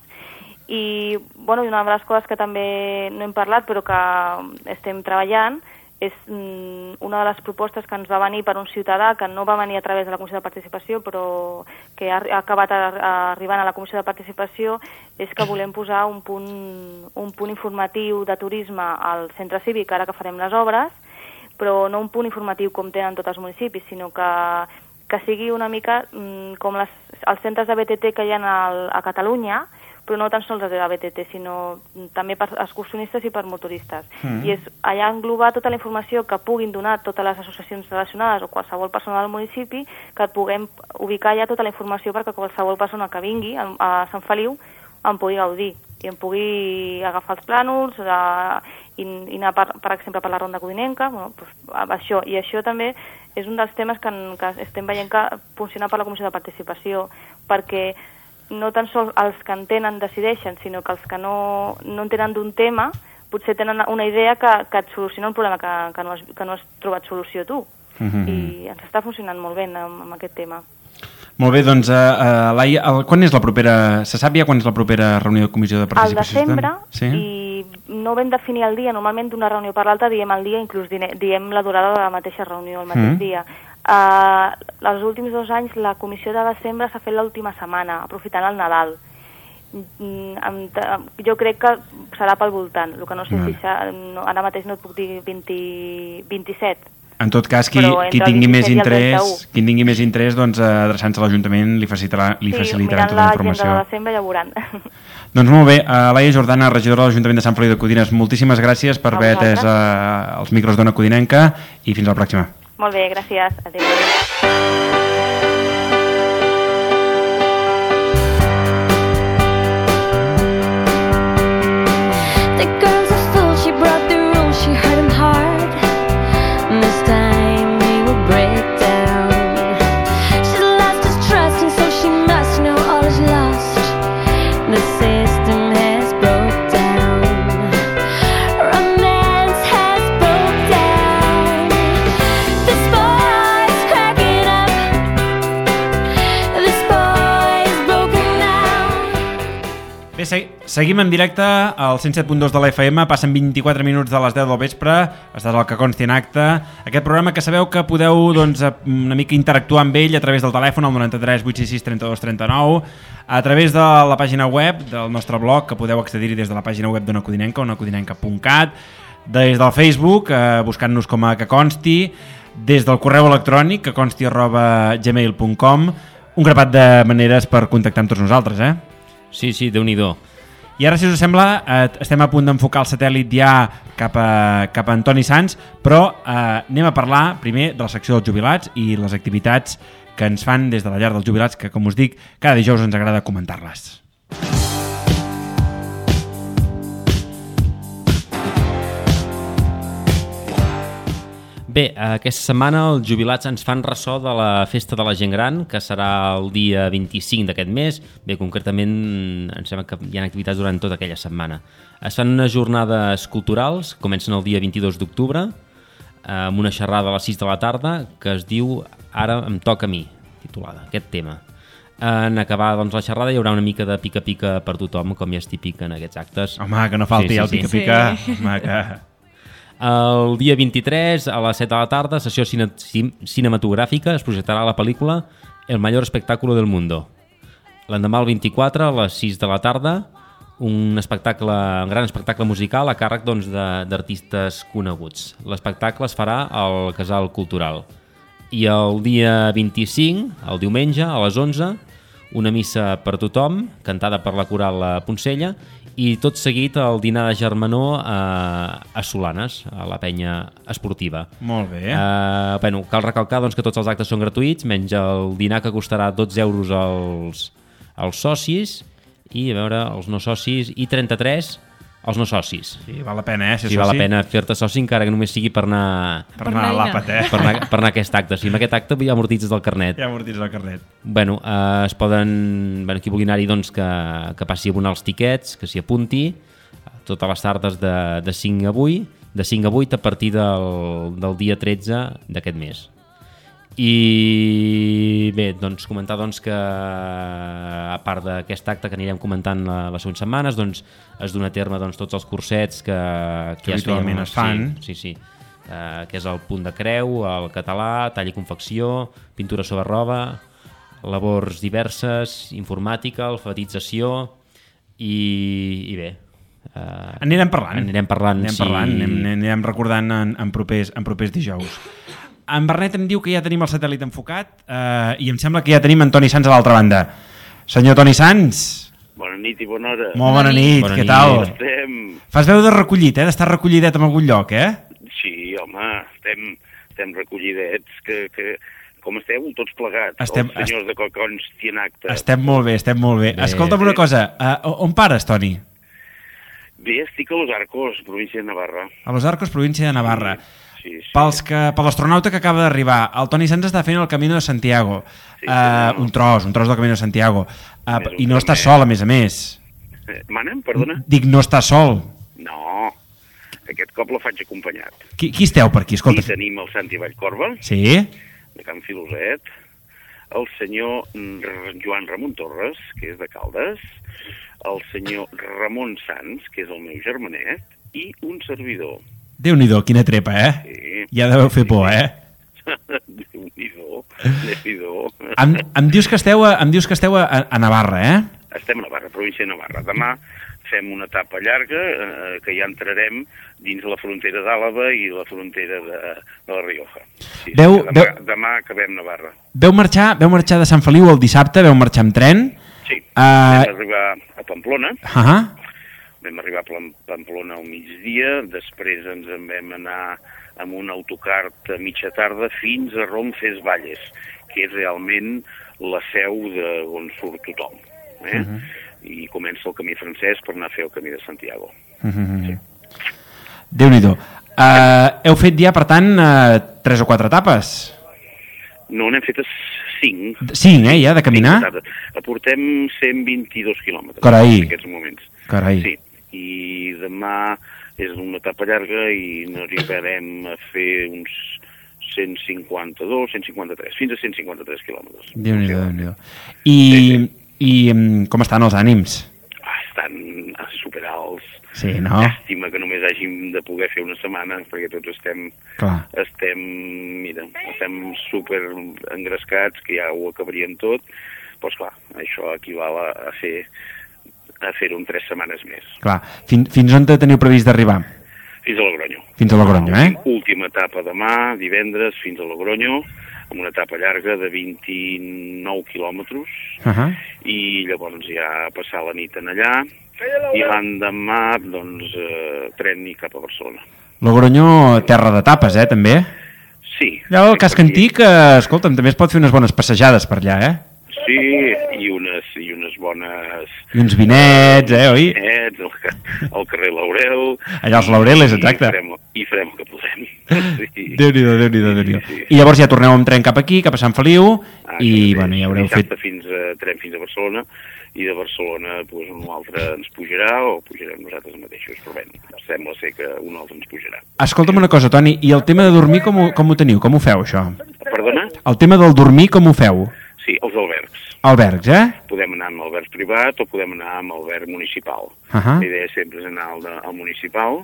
I bueno, una de les coses que també no hem parlat però que estem treballant és mm, una de les propostes que ens va venir per un ciutadà que no va venir a través de la Comissió de Participació però que ha, ha acabat a, a, arribant a la Comissió de Participació, és que volem posar un punt, un punt informatiu de turisme al centre cívic ara que farem les obres, però no un punt informatiu com tenen tots els municipis, sinó que, que sigui una mica mm, com les, els centres de B T T que hi ha al, a Catalunya, però no tan sols de la B T T, sinó també per excursionistes i per motoristes. Mm. I és allà englobar tota la informació que puguin donar totes les associacions relacionades o qualsevol persona del municipi, que puguem ubicar ja tota la informació perquè qualsevol persona que vingui a, a Sant Feliu en pugui gaudir i en pugui agafar els plànols a, i, i anar, per, per exemple, per la Ronda Codinenca, bueno, pues, això. I això també és un dels temes que, que estem veient que funciona per la Comissió de Participació, perquè no tan sols els que en tenen decideixen, sinó que els que no, no en tenen d'un tema potser tenen una idea que, que et soluciona un problema que, que, no has, que no has trobat solució tu. Uh-huh. I ens està funcionant molt bé amb, amb aquest tema. Molt bé, doncs, uh, uh, Laia, el, quan és la propera... Se sap ja quan és la propera reunió de comissió de participació? Al desembre, sí? I no vam definir el dia. Normalment d'una reunió per l'altra diem el dia, inclús diem la durada de la mateixa reunió el mateix uh-huh. dia. Uh, els últims dos anys la comissió de desembre s'ha fet l'última setmana, aprofitant el Nadal. Mm, jo crec que serà pel voltant, el que no sé no. si serà, no, ara mateix no et puc dir vint, vint-i-set. En tot cas, qui, qui tingui més interès, qui tingui més interès, doncs adreçant-se a l'Ajuntament li facilitarà, li sí, facilitarà tota la informació. Sí, mirant l'agenda de desembre ja veuran. Doncs molt bé, uh, Laia Jordana, regidora de l'Ajuntament de Sant Feliu de Codines, moltíssimes gràcies per haver atès uh, els micros d'Ona Codinenca i fins a la pròxima. Molt bé, gràcies. Adéu. The girl's a fool, she brought the rules, she hurt him hard. This time he will break down. She's lost his trust and so she must know all is lost. The system has broke down. Romance has broke down. This boy's cracking up. This boy's broken down. Bé, se seguim en directe al cent set punt dos de la F M, passen vint-i-quatre minuts de les deu del vespre, estàs al que consti en acte, aquest programa que sabeu que podeu doncs, una mica interactuar amb ell a través del telèfon, al noranta-tres vuit sis sis trenta dos trenta nou, a través de la pàgina web del nostre blog, que podeu accedir-hi des de la pàgina web d'Ona Codinenca, ona codinenca punt cat, des del Facebook, eh, buscant-nos com a Que Consti, des del correu electrònic que consti arroba gmail punt com, un grapat de maneres per contactar amb tots nosaltres, eh? Sí, sí, Déu-n'hi-do. I ara, si us sembla, eh, estem a punt d'enfocar el satèl·lit ja cap a, cap a Antoni Sans, però eh, anem a parlar primer de la secció dels jubilats i les activitats que ens fan des de la llar dels jubilats, que, com us dic, cada dijous ens agrada comentar-les. Bé, aquesta setmana els jubilats ens fan ressò de la Festa de la Gent Gran, que serà el dia vint-i-cinc d'aquest mes. Bé, concretament, em sembla que hi ha activitats durant tota aquella setmana. Es fan unes jornades culturals, comencen el dia vint-i-dos d'octubre, amb una xerrada a les sis de la tarda, que es diu Ara em toca a mi, titulada, aquest tema. En acabar doncs, la xerrada hi haurà una mica de pica-pica per tothom, com ja és típic en aquests actes. Home, que no falti Sí, sí, el sí. pica-pica. Sí. Home, que... El dia vint-i-tres, a les set de la tarda, sessió cine cin cinematogràfica, es projectarà la pel·lícula El mayor espectáculo del mundo. L'endemà, el vint-i-quatre, a les sis de la tarda, un espectacle, un gran espectacle musical a càrrec doncs, d'artistes coneguts. L'espectacle es farà al Casal Cultural. I el dia vint-i-cinc, el diumenge, a les onze, una missa per tothom, cantada per la coral La Poncella, i tot seguit el dinar de germanor a, a Solanes, a la penya esportiva. Molt bé. Uh, bueno, cal recalcar doncs, que tots els actes són gratuïts, menys el dinar que costarà dotze euros als, als socis, i a veure, els no socis, i trenta-tres els no socis. Sí, val la pena, eh, ser Sí, soci. val la pena fer-te soci, encara que només sigui per anar, Per anar a l'àpat, eh? per anar, per anar a aquest acte. Sí, amb aquest acte ja amortitzes el carnet. Ja amortitza el carnet. Bueno, eh, es poden... Bueno, qui vulgui anar-hi, doncs, que, que passi a abonar els tiquets, que s'hi apunti, totes les tardes de, de cinc a vuit, de cinc a vuit a partir del, del dia tretze d'aquest mes. I bé, doncs comentar doncs, que a part d'aquest acte que anirem comentant la, les següents setmanes, doncs, es dona a terme doncs, tots els cursets que, que, Que ja habitualment fèiem, es fan. Sí, sí, sí. Uh, que és el punt de creu, el català, tall i confecció, pintura sobre roba, labors diverses, informàtica, alfabetització i, i bé. Uh, Anirem parlant. Anirem parlant, Anem sí. parlant, anem, anirem recordant en, en, propers, en propers dijous. En Bernet em diu que ja tenim el satèl·lit enfocat eh, i em sembla que ja tenim Antoni Sans a l'altra banda. Senyor Toni Sans, Bona nit i bona hora. molt bona nit, Bona què nit. tal? Estem... Fas veu de recollit, eh? D'estar recollidet en algun lloc, eh? Sí, home, estem, estem recollidets, que, que com esteu tots plegats, Estem- els senyors de Cocons en acte. Estem molt bé, estem molt bé. Bé, Escolta'm una bé. cosa, uh, on pares, Toni? Bé, estic a Los Arcos, província de Navarra. A Los Arcos, província de Navarra. Sí, sí. Pels que, per l'astronauta que acaba d'arribar, el Toni Sans està fent el Camino de Santiago. Sí, uh, senyor. un tros, un tros del Camino de Santiago. Uh, És un I no està trenet. sol, a més a més. Eh, Manem, perdona? Dic, no està sol. No, aquest cop la faig acompanyat. Qui, qui esteu per aquí? Escolta. I tenim el Santi Vallcorba, Sí? de Can Filoset, el senyor R- Joan Ramon Torres, que és de Caldes, el senyor Ramon Sans, que és el meu germanet, i un servidor. Déu-n'hi-do, quina trepa, eh? Sí. Ja deveu fer por, eh? Déu-n'hi-do, Déu-n'hi-do. Em, em dius que esteu, a, em dius que esteu a, a Navarra, eh? Estem a Navarra, província de Navarra. Demà fem una etapa llarga eh, que ja entrarem dins la frontera d'Àlava i la frontera de, de la Rioja. Sí, Veu- sí, demà, veu- demà acabem Navarra. Veu marxar, veu marxar de Sant Feliu el dissabte, veu marxar amb tren. Sí, Ah. vam arribar a Pamplona, Uh -huh. vam arribar a Plam- Pamplona al migdia, després ens en vam anar amb un autocar a mitja tarda fins a Roncesvalles, que és realment la seu de on surt tothom. Eh? Uh -huh. I comença el camí francès per anar a fer el camí de Santiago. Uh -huh. Sí. Déu-n'hi-do. Uh, heu fet ja, per tant, uh, tres o quatre etapes? No, n'hem fetes cinc. Cinc, eh, ja, de caminar? Cinc etapes. Aportem cent vint-i-dos quilòmetres Carai. en aquests moments. Carai. Sí, i demà és una etapa llarga i n'arribarem a fer uns cent cinquanta-dos, cent cinquanta-tres, fins a cent cinquanta-tres quilòmetres. Déu-n'hi-do, Sí. Déu-n'hi-do. I, Sí, i um, com estan els ànims? Ah, estan superalts. Sí, no? Llàstima que només hàgim de poder fer una setmana, perquè tots estem, Clar. estem, mira, estem super engrescats, que ja ho acabaríem tot, doncs clar, això equival a, a fer a fer-ho en tres setmanes més. Clar. Fin, fins on teniu previst d'arribar? Fins a Logronyo. Fins a Logronyo, eh? Última etapa demà, divendres, fins a Logronyo, amb una etapa llarga de vint-i-nou quilòmetres, Uh -huh. i llavors ja passar la nit en allà, i l'endemà, doncs, eh, tren i cap a Barcelona. Logronyo, terra d'etapes, eh, també? Sí. Allà al casc antic, eh, escolta'm, també es pot fer unes bones passejades per allà, eh? Sí, i unes, i unes bones... I uns vinets, eh, oi? Vinets, el, el carrer Laurel... Allà als Laureles, exacte. I farem, i farem el que podem. Sí. Déu-n'hi-do, Déu-n'hi-do, Déu-n'hi-do. Sí, sí. I llavors ja torneu amb tren cap aquí, cap a Sant Feliu, Ah, i, sí, bueno, ja haureu fet... dissabte fins a, tren fins a Barcelona, i de Barcelona pues, un altre ens pujarà, o pujarem nosaltres mateixos, però bé, sembla ser que un altre ens pujarà. Escolta'm una cosa, Toni, i el tema de dormir com ho, com ho teniu? Com ho feu, això? Perdona? El tema del dormir com ho feu? Sí, els albergs. Albergs, eh? Podem anar amb alberg privat o podem anar amb alberg municipal. Uh -huh. La idea sempre és anar al, de, al municipal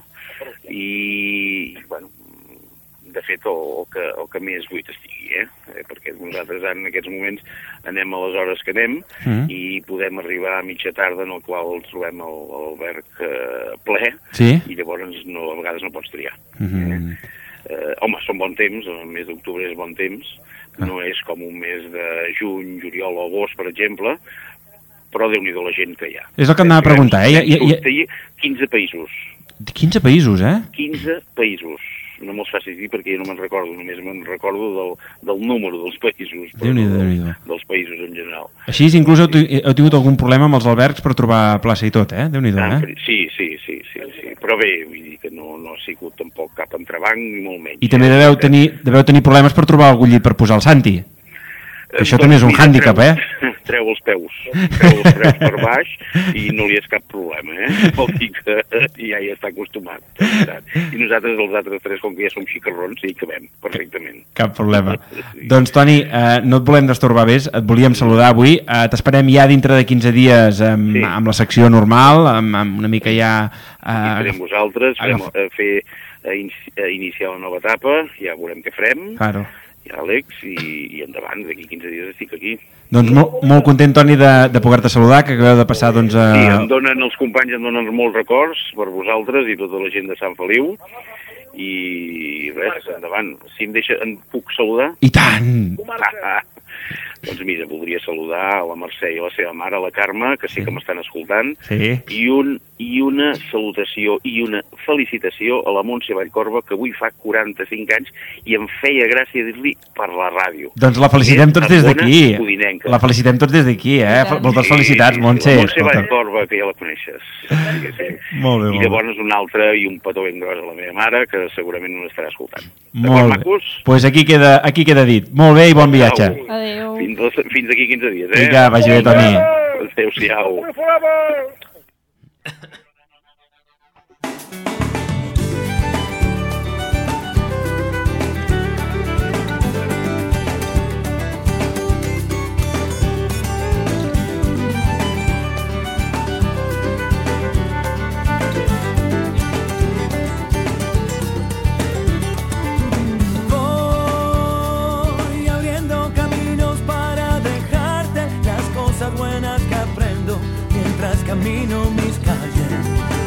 i, bueno, de fet, el, el, que, el que més buit estigui, eh? eh? Perquè nosaltres en aquests moments anem a les hores que anem uh -huh. i podem arribar a mitja tarda en el qual trobem l'alberg eh, ple, sí? i llavors no, a vegades no pots triar. Uh -huh. eh? Eh, home, són bon temps, el mes d'octubre és bon temps, no és com un mes de juny, juliol o agost, per exemple, però Déu-n'hi-do la gent que hi ha. És el que em anava a preguntar, eh? I, i, i... quinze països. quinze països, eh? quinze països. No me'ls facis dir perquè jo no me'n recordo, només me'n recordo del, del número dels països, però Déu-n'hi-do, no Déu-n'hi-do. dels països en general. Així, inclús heu, heu tingut algun problema amb els albergs per trobar plaça i tot, eh? Déu-n'hi-do, Ah, eh? sí, sí, sí, sí, sí, però bé, vull dir que no, no ha sigut tampoc cap entrebanc, ni molt menys. I també deveu tenir, deveu tenir problemes per trobar algun llit per posar el Santi. Eh, Això doncs també és un mira, hàndicap, treu, eh? Treu els peus, treu els peus per baix i no li és cap problema, eh? Vol dir que ja hi està acostumat. I nosaltres, els altres tres, com que ja som xicarrons, hi cabem perfectament. Cap problema. Sí. Doncs, Toni, eh, no et volem destorbar més, et volíem saludar avui. Eh, T'esperem ja dintre de quinze dies amb, Sí. amb la secció normal, amb, amb una mica ja... I farem Eh, vosaltres, farem, agaf- a fer, a, in, a iniciar la nova etapa, ja veurem què farem, claro. ja Àlex, i, i endavant, d'aquí quinze dies estic aquí. Doncs molt, molt content, Toni, de, de poder-te saludar, que acabeu de passar, doncs... A... Sí, em donen, els companys em donen molts records per vosaltres i tota la gent de Sant Feliu, i res, endavant. Si em deixa, em puc saludar? I tant! Ah, doncs mira, voldria saludar a la Mercè i a la seva mare, la Carme, que sí que m'estan escoltant, Sí. i, un, i una salutació i una felicitació a la Montse Vallcorba, que avui fa quaranta-cinc anys i em feia gràcia dir-li per la ràdio. Doncs la felicitem tots des d'aquí. Codinenca. La felicitem tots des d'aquí, eh? tant. Moltes felicitats, Montse. La Montse escolta. Vallcorba, que ja la coneixes. Sí, sí. Molt bé, I molt bé. llavors un altre i un petó ben gros a la meva mare, que segurament no l'estarà escoltant. D'acord, Molt bé. macos? Doncs pues aquí queda, aquí queda dit. Molt bé i bon viatge. Adéu. Fins, fins aquí quinze dies, eh? Vinga, vagi bé, Toni. Adéu-siau. Voy abriendo caminos para dejarte las cosas buenas que aprendo mientras camino mis calles.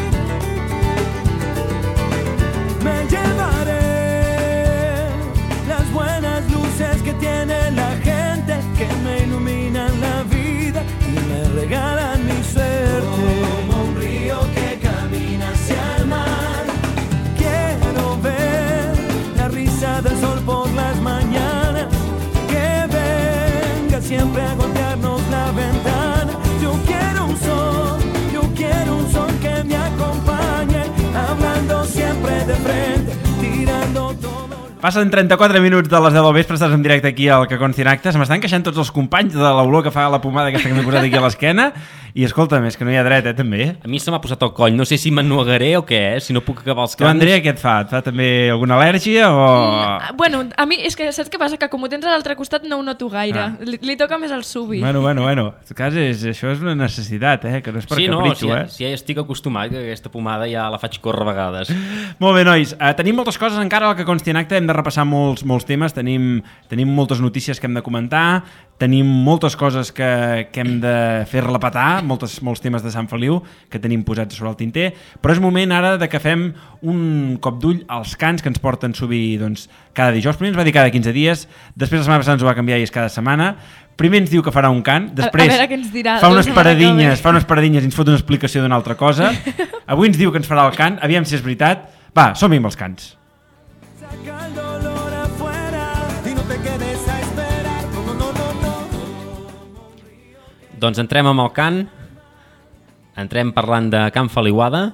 Me llevaré las buenas luces que tiene la gente, que me iluminan la vida y me regalan mi suerte. Como un río que camina hacia el mar, quiero ver la risa del sol por las mañanas, que venga siempre a golpearnos la ventana. Yo quiero un sol, yo quiero un sol que me acompañe, hablando siempre de frente, tirando todo. Passen trenta-quatre minuts de les deu del vespre, estàs en directe aquí al Que Consti en Actes. M'estan queixant tots els companys de l'olor que fa la pomada aquesta que m'he posat aquí a l'esquena. I escolta'm, és que no hi ha dret, eh, també. A mi se m'ha posat al coll, no sé si m'ennuegaré o què, eh? Si no puc acabar els Tu, cants. Andrea, què et fa? Et fa també alguna al·lèrgia o...? Mm, bueno, a mi és que saps què passa? Que com ho tens a l'altre costat no ho noto gaire. Ah. Li, li toca més al subi. Bueno, bueno, bueno. En tot cas, és, això és una necessitat, eh? Que no és per Sí, no, capritxo, si, eh? si ja estic acostumat, que aquesta pomada ja la faig córrer a vegades. Molt bé, nois. Uh, tenim moltes coses encara al Que Consti en Acte. Hem de repassar molts, molts temes. Tenim, tenim moltes notícies que hem de comentar. tenim moltes coses que, que hem de fer repetar, moltes, molts temes de Sant Feliu que tenim posats sobre el tinter, però és moment ara de que fem un cop d'ull als cants que ens porten sovint doncs, cada dijous. Primer ens va dir cada quinze dies, després la setmana passada ens ho va canviar i és cada setmana. Primer ens diu que farà un cant, després a, a veure què ens dirà, fa unes paradinyes, fa unes paradinyes i ens fot una explicació d'una altra cosa. Avui ens diu que ens farà el cant, aviam si és veritat. Va, som-hi amb els cants. Saca el dolor afuera y no te quedes a esperar. No, no, no, no. Doncs entrem amb el cant, entrem parlant de Can Feliuada,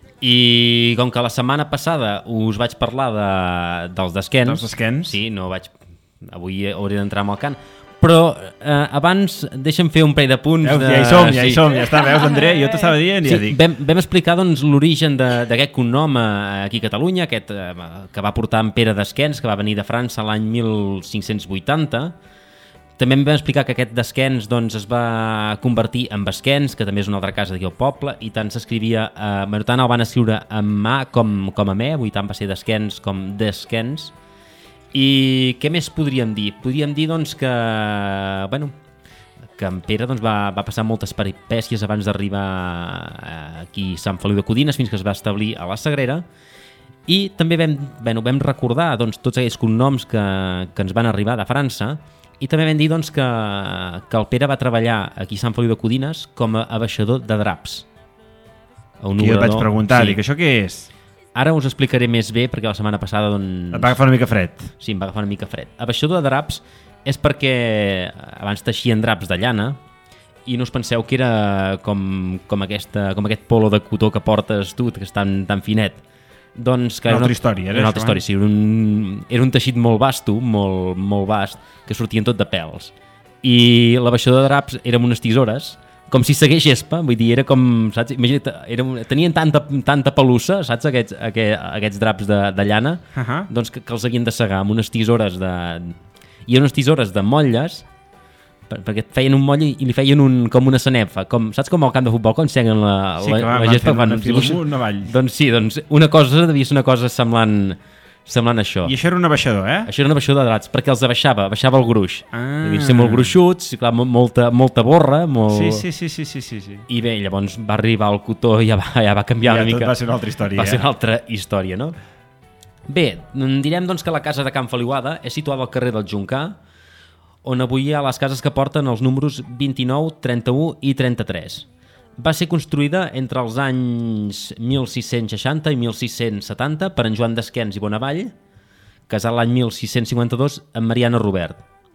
i com que la setmana passada us vaig parlar de, dels desquens, Dels desquens. sí, no vaig, avui hauré d'entrar amb el cant, però eh, abans deixa'm fer un parell de punts. Veus, de... ja hi som, ja hi sí. som, ja està, veus, André? Jo t'estava dient i ja Sí, dic. vam, vam explicar doncs, l'origen de- d'aquest cognom eh, aquí a Catalunya, aquest, eh, que va portar en Pere d'Esquens, que va venir de França l'any mil cinc-cents vuitanta. També em vam explicar que aquest d'Esquens doncs, es va convertir en Besquens, que també és una altra casa d'aquí al poble, i tant s'escrivia, eh, bueno, tant el van escriure amb A com, com amb E, avui tant va ser d'Esquens com d'Esquens. I què més podríem dir? Podríem dir doncs, que, bueno, que en Pere doncs, va, va passar moltes peripècies abans d'arribar eh, aquí a Sant Feliu de Codines, fins que es va establir a la Sagrera, i també vam, bueno, vam recordar doncs, tots aquells cognoms que, que ens van arribar de França, i també vam dir doncs, que, que el Pere va treballar aquí a Sant Feliu de Codines com a abaixador de draps. Un I jo et vaig obrador. preguntar, Sí. dic, això què és? Ara us explicaré més bé, perquè la setmana passada doncs... Et va agafar una mica fred. Sí, em va agafar una mica fred. Abaixador de draps és perquè abans teixien draps de llana i no us penseu que era com, com, aquesta, com aquest polo de cotó que portes tu, que és tan, tan finet. Doncs que Una era altra història, era una això, altra història, sí. Era un, era un teixit molt vasto, molt, molt vast, que sortien tot de pèls. I l'abaixador de draps era amb unes tisores, com si segueix gespa, vull dir, era com, saps, imagina't, era, tenien tanta, tanta pelussa, saps, aquests, aquests, aquests draps de, de llana, Uh -huh. doncs que, que els havien de segar amb unes tisores de... i unes tisores de motlles, per, perquè et feien un moll i, i li feien un, com una sanefa, com, saps com al camp de futbol quan seguen la, Sí, la, que va, la van gespa? fent una Quan fila dibuixen- amunt, avall. Doncs sí, doncs una cosa devia ser una cosa semblant, semblant a això. I això era un abaixador, eh? Això era una abaixador de draps, perquè els abaixava, abaixava el gruix. Ah. Devien ser molt gruixuts, i clar, mo- molta, molta borra, molt... Sí, sí, sí, sí, sí, sí, sí. I bé, llavors va arribar el cotó i ja va, ja va canviar Ja una tot mica. va ser una altra història, Va eh? ser una altra història, no? Bé, direm doncs que la casa de Can Feliuada és situada al carrer del Juncà, on avui hi ha les cases que porten els números vint-i-nou, trenta-u i trenta-tres. Va ser construïda entre els anys mil sis-cents seixanta i mil sis-cents setanta per en Joan d'Esquens i Bonavall, casat l'any mil sis-cents cinquanta-dos amb Mariana Robert.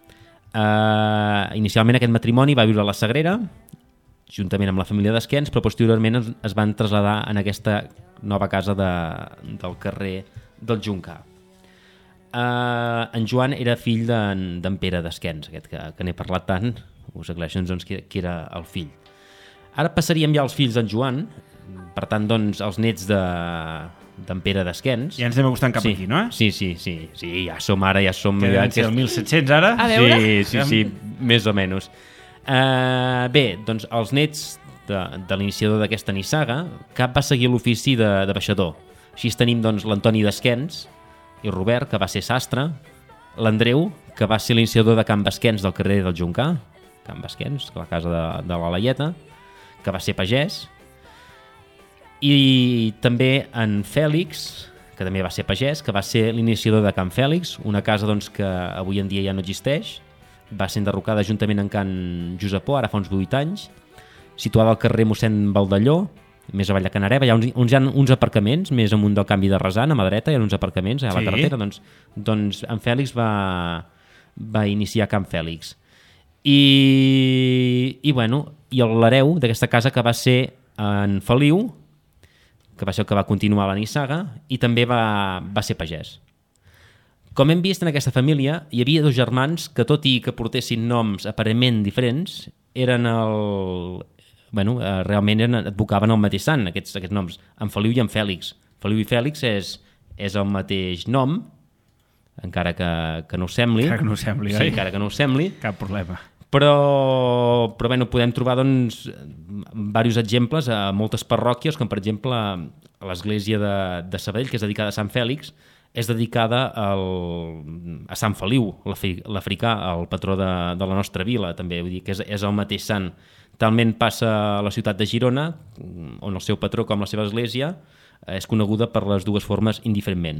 Uh, inicialment aquest matrimoni va viure a la Sagrera, juntament amb la família d'Esquens, però posteriorment es, es van traslladar en aquesta nova casa de, del carrer del Juncà. Uh, en Joan era fill d'en d'en Pere d'Esquens, aquest que, que n'he parlat tant, us aclareixen doncs, que, que era el fill. Ara passaríem ja als fills d'en Joan, per tant, doncs, els nets de d'en Pere d'Esquens. Ja ens anem acostant cap sí, aquí, no? Eh? Sí, sí, sí, sí, ja som ara, ja som... Que ja, deuen ser el mil set-cents ara? A veure. Sí, sí, sí, més o menys. Uh, bé, doncs els nets de, de l'iniciador d'aquesta nissaga, cap va seguir l'ofici de, de baixador. Així tenim doncs, l'Antoni d'Esquens i Robert, que va ser sastre, l'Andreu, que va ser l'iniciador de Can Besquens del carrer del Juncà, Can Besquens, la casa de, de la Laieta, que va ser pagès, i també en Fèlix, que també va ser pagès, que va ser l'iniciador de Can Fèlix, una casa doncs, que avui en dia ja no existeix, va ser enderrocada juntament amb Can Josepó, ara fa uns vuit anys, situada al carrer mossèn Baldelló, més avall de Can Areva. Hi ha uns, uns, hi ha uns aparcaments, més amunt del canvi de Rasant, a mà dreta, hi ha uns aparcaments a la Sí. carretera, doncs, doncs en Fèlix va, va iniciar Can Fèlix. I, i bueno, i l'hereu d'aquesta casa que va ser en Feliu, que va ser el que va continuar la nissaga, i també va, va ser pagès. Com hem vist en aquesta família, hi havia dos germans que, tot i que portessin noms aparentment diferents, eren el... Bueno, eh, realment eren, advocaven el mateix sant, aquests, aquests noms, en Feliu i en Fèlix. Feliu i Fèlix és, és el mateix nom, encara que, que no ho sembli. Encara que no ho sembli, sí, oi? encara que no ho sembli. Cap problema. Però, però bueno, podem trobar doncs, diversos exemples a moltes parròquies, com per exemple a l'església de, de Sabadell, que és dedicada a Sant Fèlix, és dedicada al, a Sant Feliu, l'africà, el patró de, de la nostra vila, també. Vull dir que és, és el mateix sant. Talment passa a la ciutat de Girona, on el seu patró, com la seva església, és coneguda per les dues formes indiferentment.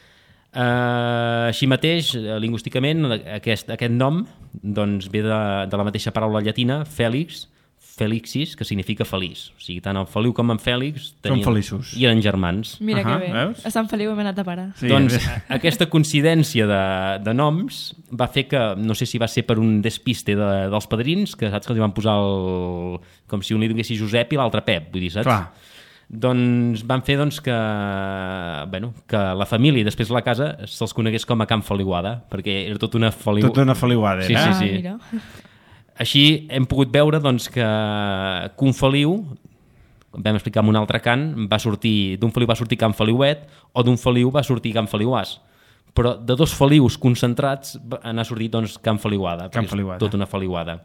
Uh, així mateix, lingüísticament, aquest, aquest nom doncs, ve de, de la mateixa paraula llatina, Fèlix, Felixis, que significa feliç. O sigui, tant en Feliu com en Fèlix tenien, són feliços. I eren germans. Mira uh-huh, que bé. Veus? A Sant Feliu hem anat a parar. Sí, doncs aquesta coincidència de, de noms va fer que, no sé si va ser per un despiste de, dels padrins, que saps que els van posar el, com si un li diguessi Josep i l'altre Pep, vull dir, saps? Clar. Doncs van fer doncs, que, bueno, que la família i després la casa se'ls conegués com a Can Feliuada, perquè era tota una feliu... Tota una feliuada, sí, era? sí, sí. Ah, mira. Així hem pogut veure doncs, que Can Feliu, com vam explicar en un altre cant, va sortir, d'un Feliu va sortir Can Feliuet o d'un Feliu va sortir Can Feliuàs. Però de dos Felius concentrats n'ha sortit doncs, Can Feliuada. Can Feliuada. Tota una Feliuada.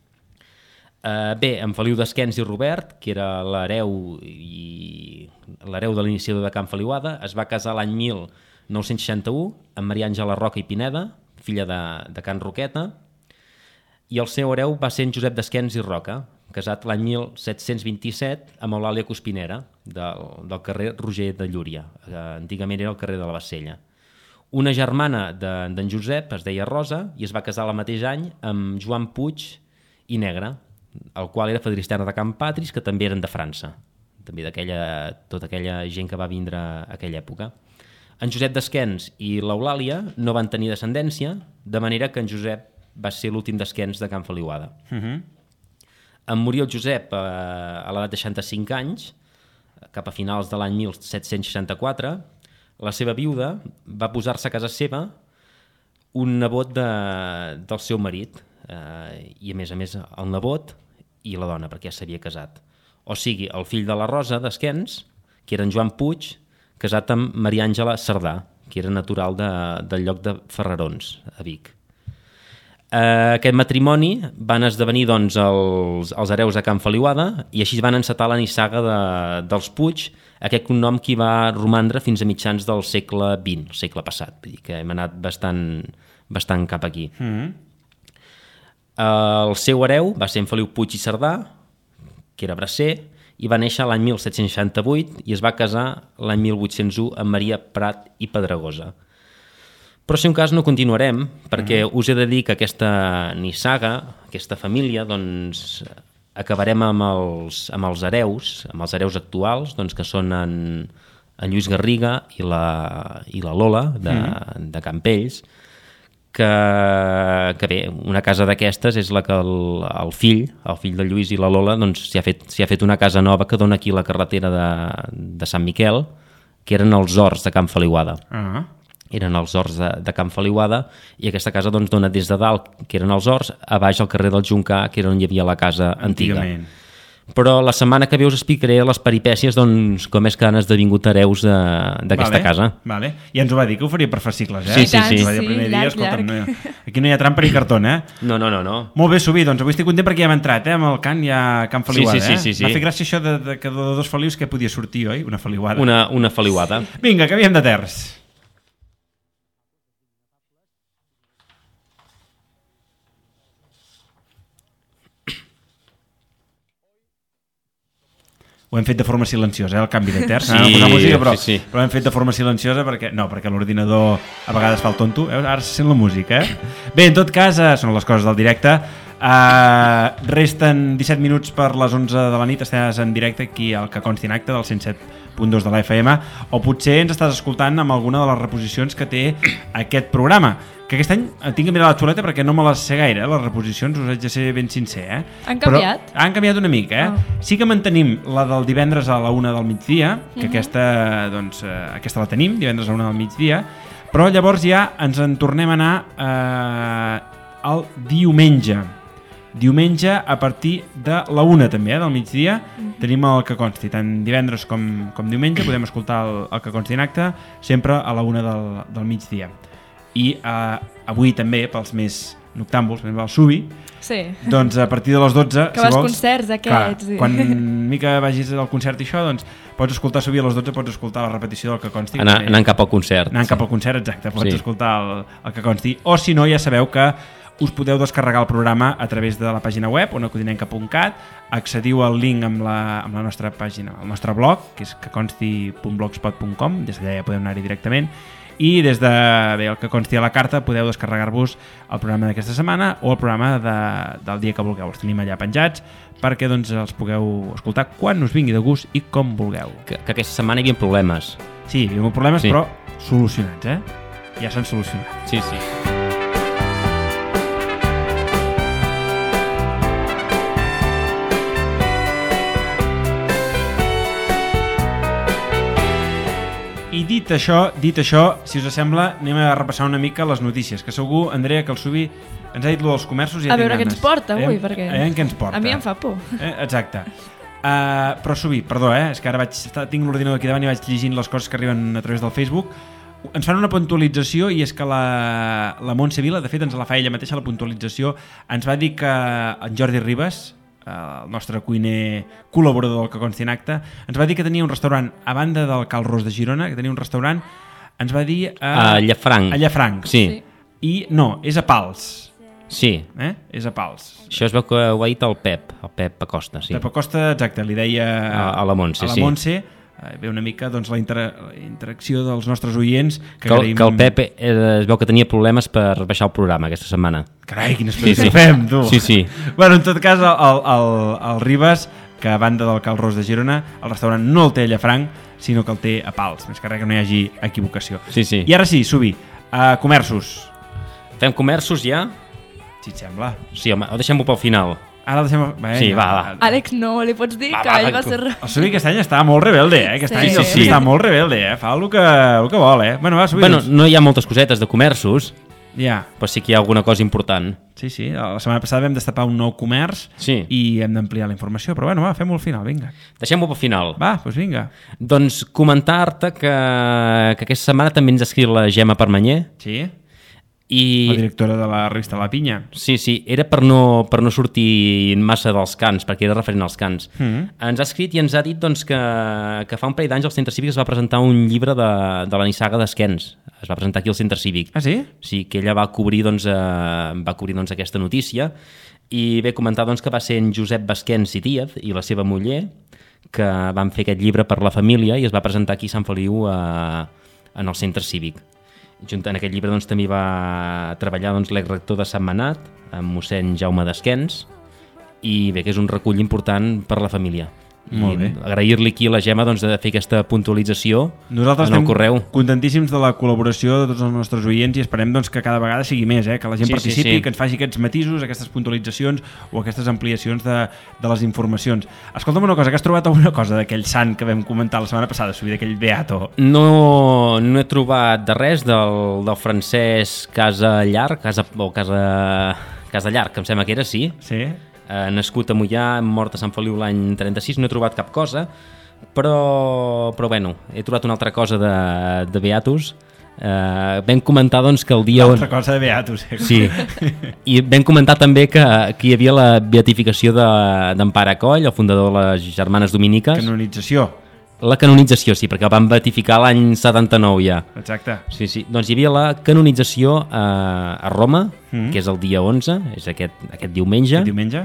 Uh, bé, en Feliu d'Esquens i Robert, que era l'hereu i l'hereu de l'iniciador de Can Feliuada, es va casar l'any mil nou-cents seixanta-u amb Maria Àngela Roca i Pineda, filla de, de Can Roqueta, i el seu hereu va ser en Josep d'Esquens i Roca, casat l'any mil set-cents vint-i-set amb Eulàlia Cuspinera, del, del carrer Roger de Llúria, que antigament era el carrer de la Bassella. Una germana d'en de, Josep es deia Rosa i es va casar el mateix any amb Joan Puig i Negre, el qual era fadrí extern de Can Patris, que també eren de França, també d'aquella tota aquella gent que va vindre a aquella època. En Josep d'Esquens i l'Eulàlia no van tenir descendència, de manera que en Josep va ser l'últim d'Esquens de Can Feliuada. Uh-huh. En morir el Josep eh, a l'edat de seixanta-cinc anys, cap a finals de l'any mil set-cents seixanta-quatre, la seva viuda va posar-se a casa seva un nebot de, del seu marit, eh, i a més a més el nebot i la dona, perquè ja s'havia casat. O sigui, el fill de la Rosa d'Esquens, que era en Joan Puig, casat amb Maria Àngela Cerdà, que era natural de, del lloc de Ferrarons, a Vic. Uh, aquest matrimoni van esdevenir doncs, els, els hereus de Can Feliuada i així van encetar la nissaga de, dels Puig, aquest cognom que va romandre fins a mitjans del segle vint, el segle passat, vull dir que hem anat bastant, bastant cap aquí. Mm-hmm. Uh, el seu hereu va ser en Feliu Puig i Cerdà, que era bracer, i va néixer l'any mil set-cents seixanta-vuit i es va casar l'any mil vuit-cents u amb Maria Prat i Pedregosa. Però si un cas no continuarem, perquè mm. us he de dir que aquesta nissaga, aquesta família, doncs acabarem amb els, amb els hereus, amb els hereus actuals, doncs, que són en, en Lluís Garriga i la, i la Lola de, mm. de Campells, que, que bé, una casa d'aquestes és la que el, el fill, el fill de Lluís i la Lola, doncs s'hi ha fet, s'hi ha fet una casa nova que dona aquí la carretera de, de Sant Miquel, que eren els horts de Can Feliuada. Ah. Eren els horts de, de Can Feliuada i aquesta casa doncs, dona des de dalt, que eren els horts, a baix al carrer del Juncà, que era on hi havia la casa antiga. Antigament. Però la setmana que ve us explicaré les peripècies doncs, com és que han esdevingut hereus d'aquesta vale, casa. Vale. I ens ho va dir que ho faria per fascicles, eh? Sí, sí, sí. Ho va dir el primer Sí, dia, llarg, escolta'm, llarg. no, aquí no hi ha trampa ni cartona, eh? No, no, no, no. Molt bé, Subí, doncs avui estic content perquè ja hem entrat, eh? Amb el cant ja Can Feliuada, Sí, sí, sí, sí, sí. eh? M'ha fet gràcia això de, de, que de dos felius que podia sortir, oi? Una feliuada. Una, una feliuada. Vinga, canviem de terç. Ho hem fet de forma silenciosa, eh, el canvi de terç. Sí, Anàvem a posar música, però, sí, sí. però ho hem fet de forma silenciosa perquè, no, perquè l'ordinador a vegades fa el tonto. Veus? Ara se sent la música, eh? Bé, en tot cas, eh, són les coses del directe. Uh, resten disset minuts per les onze de la nit. Estàs en directe aquí al Que Consti en Acte del cent set punt dos de la F M, o potser ens estàs escoltant amb alguna de les reposicions que té aquest programa, que aquest any tinc que mirar la xuleta perquè no me les sé gaire, eh? Les reposicions, us haig de ser ben sincer, eh? Han canviat? Però han canviat una mica, eh? Oh. Sí que mantenim la del divendres a la una del migdia, que uh-huh. aquesta, doncs, eh, aquesta la tenim, divendres a la una del migdia, però llavors ja ens en tornem a anar eh, al diumenge. Diumenge a partir de la una també, eh, del migdia, uh-huh. tenim el Que Consti, tant divendres com, com diumenge, podem escoltar el, el Que Consti en Acte, sempre a la una del, del migdia. I eh, avui també, pels més noctàmbuls, per exemple, el Subi, Sí. doncs a partir de les dotze, Que si vas vols... concerts aquests. Clar, quan mica vagis al concert i això, doncs pots escoltar Subi a les dotze, pots escoltar la repetició del que consti. Anar, anant cap al concert. Anant cap al concert, exacte, pots Sí. escoltar el, el que consti. O si no, ja sabeu que us podeu descarregar el programa a través de la pàgina web, onacodinenca punt cat, accediu al link amb la, amb la nostra pàgina, el nostre blog, que és que consti punt blogspot punt com, des d'allà ja podeu anar-hi directament, i des de bé, el que consti a la carta podeu descarregar-vos el programa d'aquesta setmana o el programa de, del dia que vulgueu. Els tenim allà penjats perquè doncs, els pugueu escoltar quan us vingui de gust i com vulgueu. Que, que aquesta setmana hi havia problemes. Sí, hi havia problemes, Sí. però solucionats, eh? Ja s'han solucionat. Sí, sí. I dit això, dit això, si us sembla, anem a repassar una mica les notícies, que segur, Andrea, que el Subi ens ha dit lo dels comerços i ja A veure tinc què ens ganes. porta avui, Aviam- perquè aviam què ens porta. a mi em fa por. Eh, exacte. Uh, però Subi, perdó, eh, és que ara vaig, tinc l'ordinador aquí davant i vaig llegint les coses que arriben a través del Facebook. Ens fan una puntualització i és que la, la Montse Vila, de fet ens la fa ella mateixa la puntualització, ens va dir que en Jordi Ribas, el nostre cuiner col·laborador del que consti en acte, ens va dir que tenia un restaurant a banda del Cal Ros de Girona, que tenia un restaurant, ens va dir a, A Llafranc. a Llafranc. Sí. I no, és a Pals. Sí. Eh? És a Pals. Això es veu que ho ha dit el Pep, el Pep Acosta, sí. Pep Acosta, exacte, li deia A- a la Montse, a la sí. Montse, eh, ve una mica doncs, la, inter la interacció dels nostres oients que, Que, el, agraïm... que el Pep eh, es veu que tenia problemes per baixar el programa aquesta setmana. Carai, quines Sí, coses sí. fem, tu! Sí, sí. Bueno, en tot cas, el, el, el, el Ribas, que a banda del Cal Ros de Girona, el restaurant no el té a Llafranc, sinó que el té a Pals, més que res que no hi hagi equivocació. Sí, sí. I ara sí, Subi, uh, comerços, Fem comerços ja? si et sembla. Sí, home, o deixem-ho pel final. Ara el deixem... Vinga, Sí, va, va. Àlex, no, li pots dir Va, que va, ell va, va tu. ser... El Subi aquest any està molt rebelde, eh? Aquest Sí. any Sí, el sí, Subi sí. està molt rebelde, eh? Fa el que, el que vol, eh? Bueno, va, Subi, Bueno, doncs. no hi ha moltes cosetes de comerços, Ja, però sí que hi ha alguna cosa important. sí, sí. La setmana passada vam destapar un nou comerç Sí. i hem d'ampliar la informació, però bueno, va, fem-ho al final, vinga. Deixem-ho pel final. Va, doncs vinga. Doncs comentar-te que, que aquesta setmana també ens ha escrit la Gemma Permanyer Sí, i... la directora de la revista La Pinya. Sí, sí, era per no, per no sortir massa dels cants, perquè era referent als cants. Mm. Ens ha escrit i ens ha dit doncs, que, que fa un parell d'anys al Centre Cívic es va presentar un llibre de, de la nissaga d'Esquens. Es va presentar aquí al Centre Cívic. Ah, sí? Sí, que ella va cobrir, doncs, eh, va cobrir doncs, aquesta notícia i ve comentar doncs, que va ser en Josep Basquens i Díaz i la seva muller que van fer aquest llibre per la família i es va presentar aquí a Sant Feliu eh, en el Centre Cívic. Junt en aquest llibre doncs, també va treballar doncs, l'exrector de Sant Manat, amb mossèn Jaume d'Esquens, i bé, que és un recull important per la família. Molt bé. I agrair-li aquí a la Gemma doncs, de fer aquesta puntualització Nosaltres en el estem correu. contentíssims de la col·laboració de tots els nostres oients i esperem doncs, que cada vegada sigui més, eh? Que la gent Sí, sí, participi, sí. que ens faci aquests matisos, aquestes puntualitzacions o aquestes ampliacions de, de les informacions. Escolta'm una cosa, que has trobat alguna cosa d'aquell sant que vam comentar la setmana passada, Subi, d'aquell beato? No, no he trobat de res del, del francès Casallarg, Casa, o Casa, Casallarg, que em sembla que era, sí. Sí? Eh, nascut a Mollà, mort a Sant Feliu l'any trenta-sis, no he trobat cap cosa, però, però bueno, he trobat una altra cosa de, de Beatus. Eh, vam comentar doncs, que el dia... Una altra cosa de beatos. Eh? Sí, i vam comentar també que, que hi havia la beatificació de- d'en Pare Coll, el fundador de les Germanes Dominiques. Canonització. La canonització, sí, perquè el van beatificar l'any setanta-nou ja. Exacte. Sí, sí. Doncs hi havia la canonització a, a Roma, Mm. que és el dia onze, és aquest, aquest diumenge, Aquest diumenge.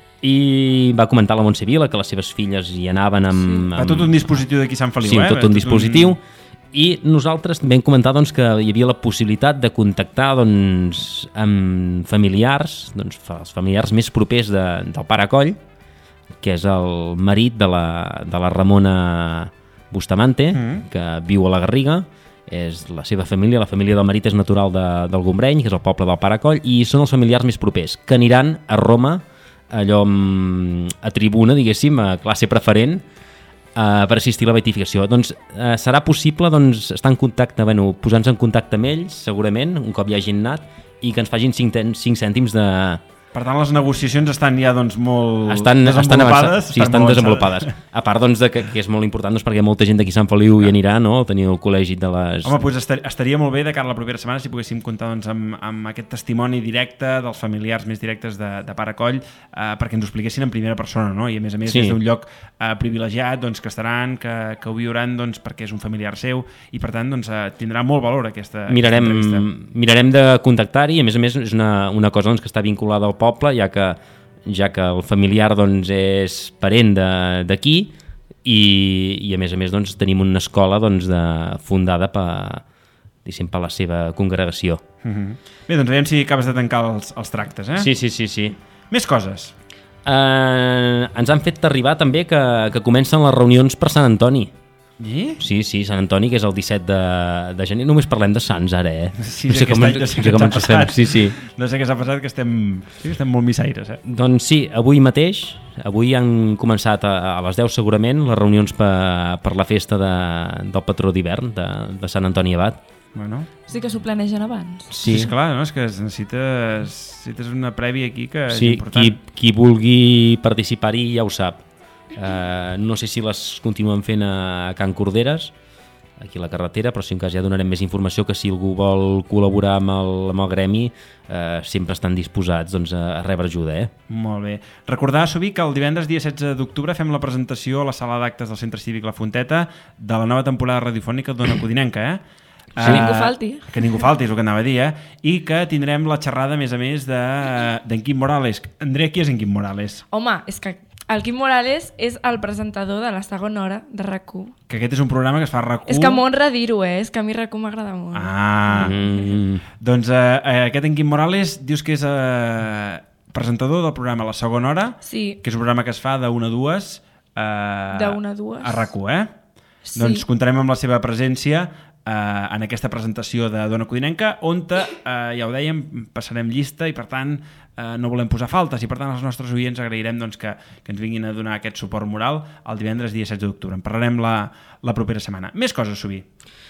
i va comentar la Montse Vila que les seves filles hi anaven amb... Fa tot un dispositiu d'aquí a Sant Feliu, Sí, eh? tot un dispositiu. I nosaltres vam comentar doncs, que hi havia la possibilitat de contactar doncs, amb familiars, doncs, fa- els familiars més propers de, del Pare Coll, que és el marit de la, de la Ramona Bustamante, Mm. que viu a la Garriga. És la seva família, la família del marit és natural de, del Gombreny, que és el poble del Pare Coll, i són els familiars més propers, que aniran a Roma, allò mm, a tribuna, diguéssim, a classe preferent, Uh, per assistir a la beatificació. Doncs uh, serà possible doncs, estar en contacte, bueno, posar-nos en contacte amb ells, segurament, un cop hi hagin anat, i que ens facin cinc cèntims de, Per tant, les negociacions estan ja doncs, molt estan, desenvolupades. estan, avançades, sí, estan molt desenvolupades. A part doncs, de que, que és molt important doncs, perquè molta gent d'aquí a Sant Feliu hi anirà, no? Tenir el col·legi de les... Home, doncs estar, estaria molt bé de cara a la propera setmana si poguéssim comptar doncs, amb, amb aquest testimoni directe dels familiars més directes de, de Pare Coll, eh, perquè ens ho expliquessin en primera persona, no? I a més a més Sí. des d'un lloc eh, privilegiat doncs, que estaran, que, que ho viuran doncs, perquè és un familiar seu i per tant doncs, eh, tindrà molt valor aquesta, mirarem, aquesta entrevista. mirarem de contactar-hi, a més a més és una, una cosa doncs, que està vinculada al poble, ja que, ja que el familiar doncs, és parent d'aquí i, i a més a més doncs, tenim una escola doncs, de, fundada per, per la seva congregació. Mm-hmm. Bé, doncs veiem si acabes de tancar els, els tractes, eh? Sí, sí, sí, sí. Més coses. Eh, ens han fet arribar també que, que comencen les reunions per Sant Antoni. I? Sí, sí, Sant Antoni, que és el disset de, de gener. Només parlem de sants, ara, eh? Sí, no sé com, any, no no sé sé què com ens ha ens estem. passat. Sí, sí. No sé què s'ha passat, que estem, sí, que estem molt missaires, eh? Doncs sí, avui mateix, avui han començat a, a les deu segurament les reunions per, per la festa de, del patró d'hivern de, de Sant Antoni Abat. Bueno. Sí que s'ho planegen abans. Sí, sí, esclar, no? És que necessites, necessites una prèvia aquí que sí, és important. Qui, qui vulgui participar-hi ja ho sap. Uh, no sé si les continuen fent a Can Corderes, aquí a la carretera, però si en cas ja donarem més informació, que si algú vol col·laborar amb el, amb el gremi eh, sempre estan disposats doncs, a, a rebre ajuda. Eh? Molt bé. Recordar, Sobi, que el divendres dia setze d'octubre fem la presentació a la sala d'actes del Centre Cívic La Fonteta de la nova temporada radiofònica d'Ona Codinenca, eh? Que uh, ningú falti. Que ningú falti, és el que anava a dir, eh? I que tindrem la xerrada, a més a més, d'en de, Quim Morales. Andrea, qui és en Quim Morales? Home, és que el Quim Morales és el presentador de la segona hora de R A C u. Que aquest és un programa que es fa a R A C u. És que m'honra dir-ho, eh? És que a mi R A C u m'agrada molt. Ah, mm. Doncs eh, aquest en Quim Morales dius que és eh, presentador del programa La Segona Hora, sí. Que és un programa que es fa d'una a dues eh, d'una a dues a R A C u, eh? Sí. Doncs comptarem amb la seva presència eh, en aquesta presentació de Dona Codinenca, on, eh, ja ho dèiem, passarem llista i per tant eh, no volem posar faltes i per tant als nostres oients agrairem doncs, que, que ens vinguin a donar aquest suport moral el divendres dia setze d'octubre. En parlarem la, la propera setmana. Més coses, Sobi.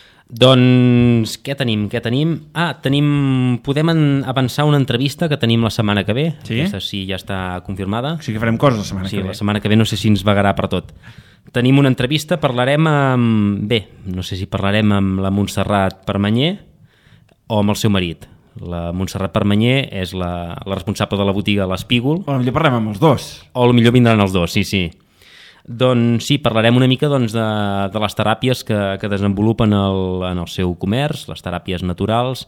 Doncs què tenim? Què tenim? Ah, tenim... podem avançar una entrevista que tenim la setmana que ve. Sí? Aquesta sí ja està confirmada. O sigui que farem coses la setmana sí, que ve. Sí, la setmana que ve no sé si ens vagarà per tot. Tenim una entrevista, parlarem amb... Bé, no sé si parlarem amb la Montserrat Permanyer o amb el seu marit. La Montserrat Permanyer és la, la responsable de la botiga L'Espígol. O potser parlem amb els dos. O potser vindran els dos, sí, sí. Doncs sí, parlarem una mica doncs, de, de les teràpies que, que desenvolupen el, en el seu comerç, les teràpies naturals,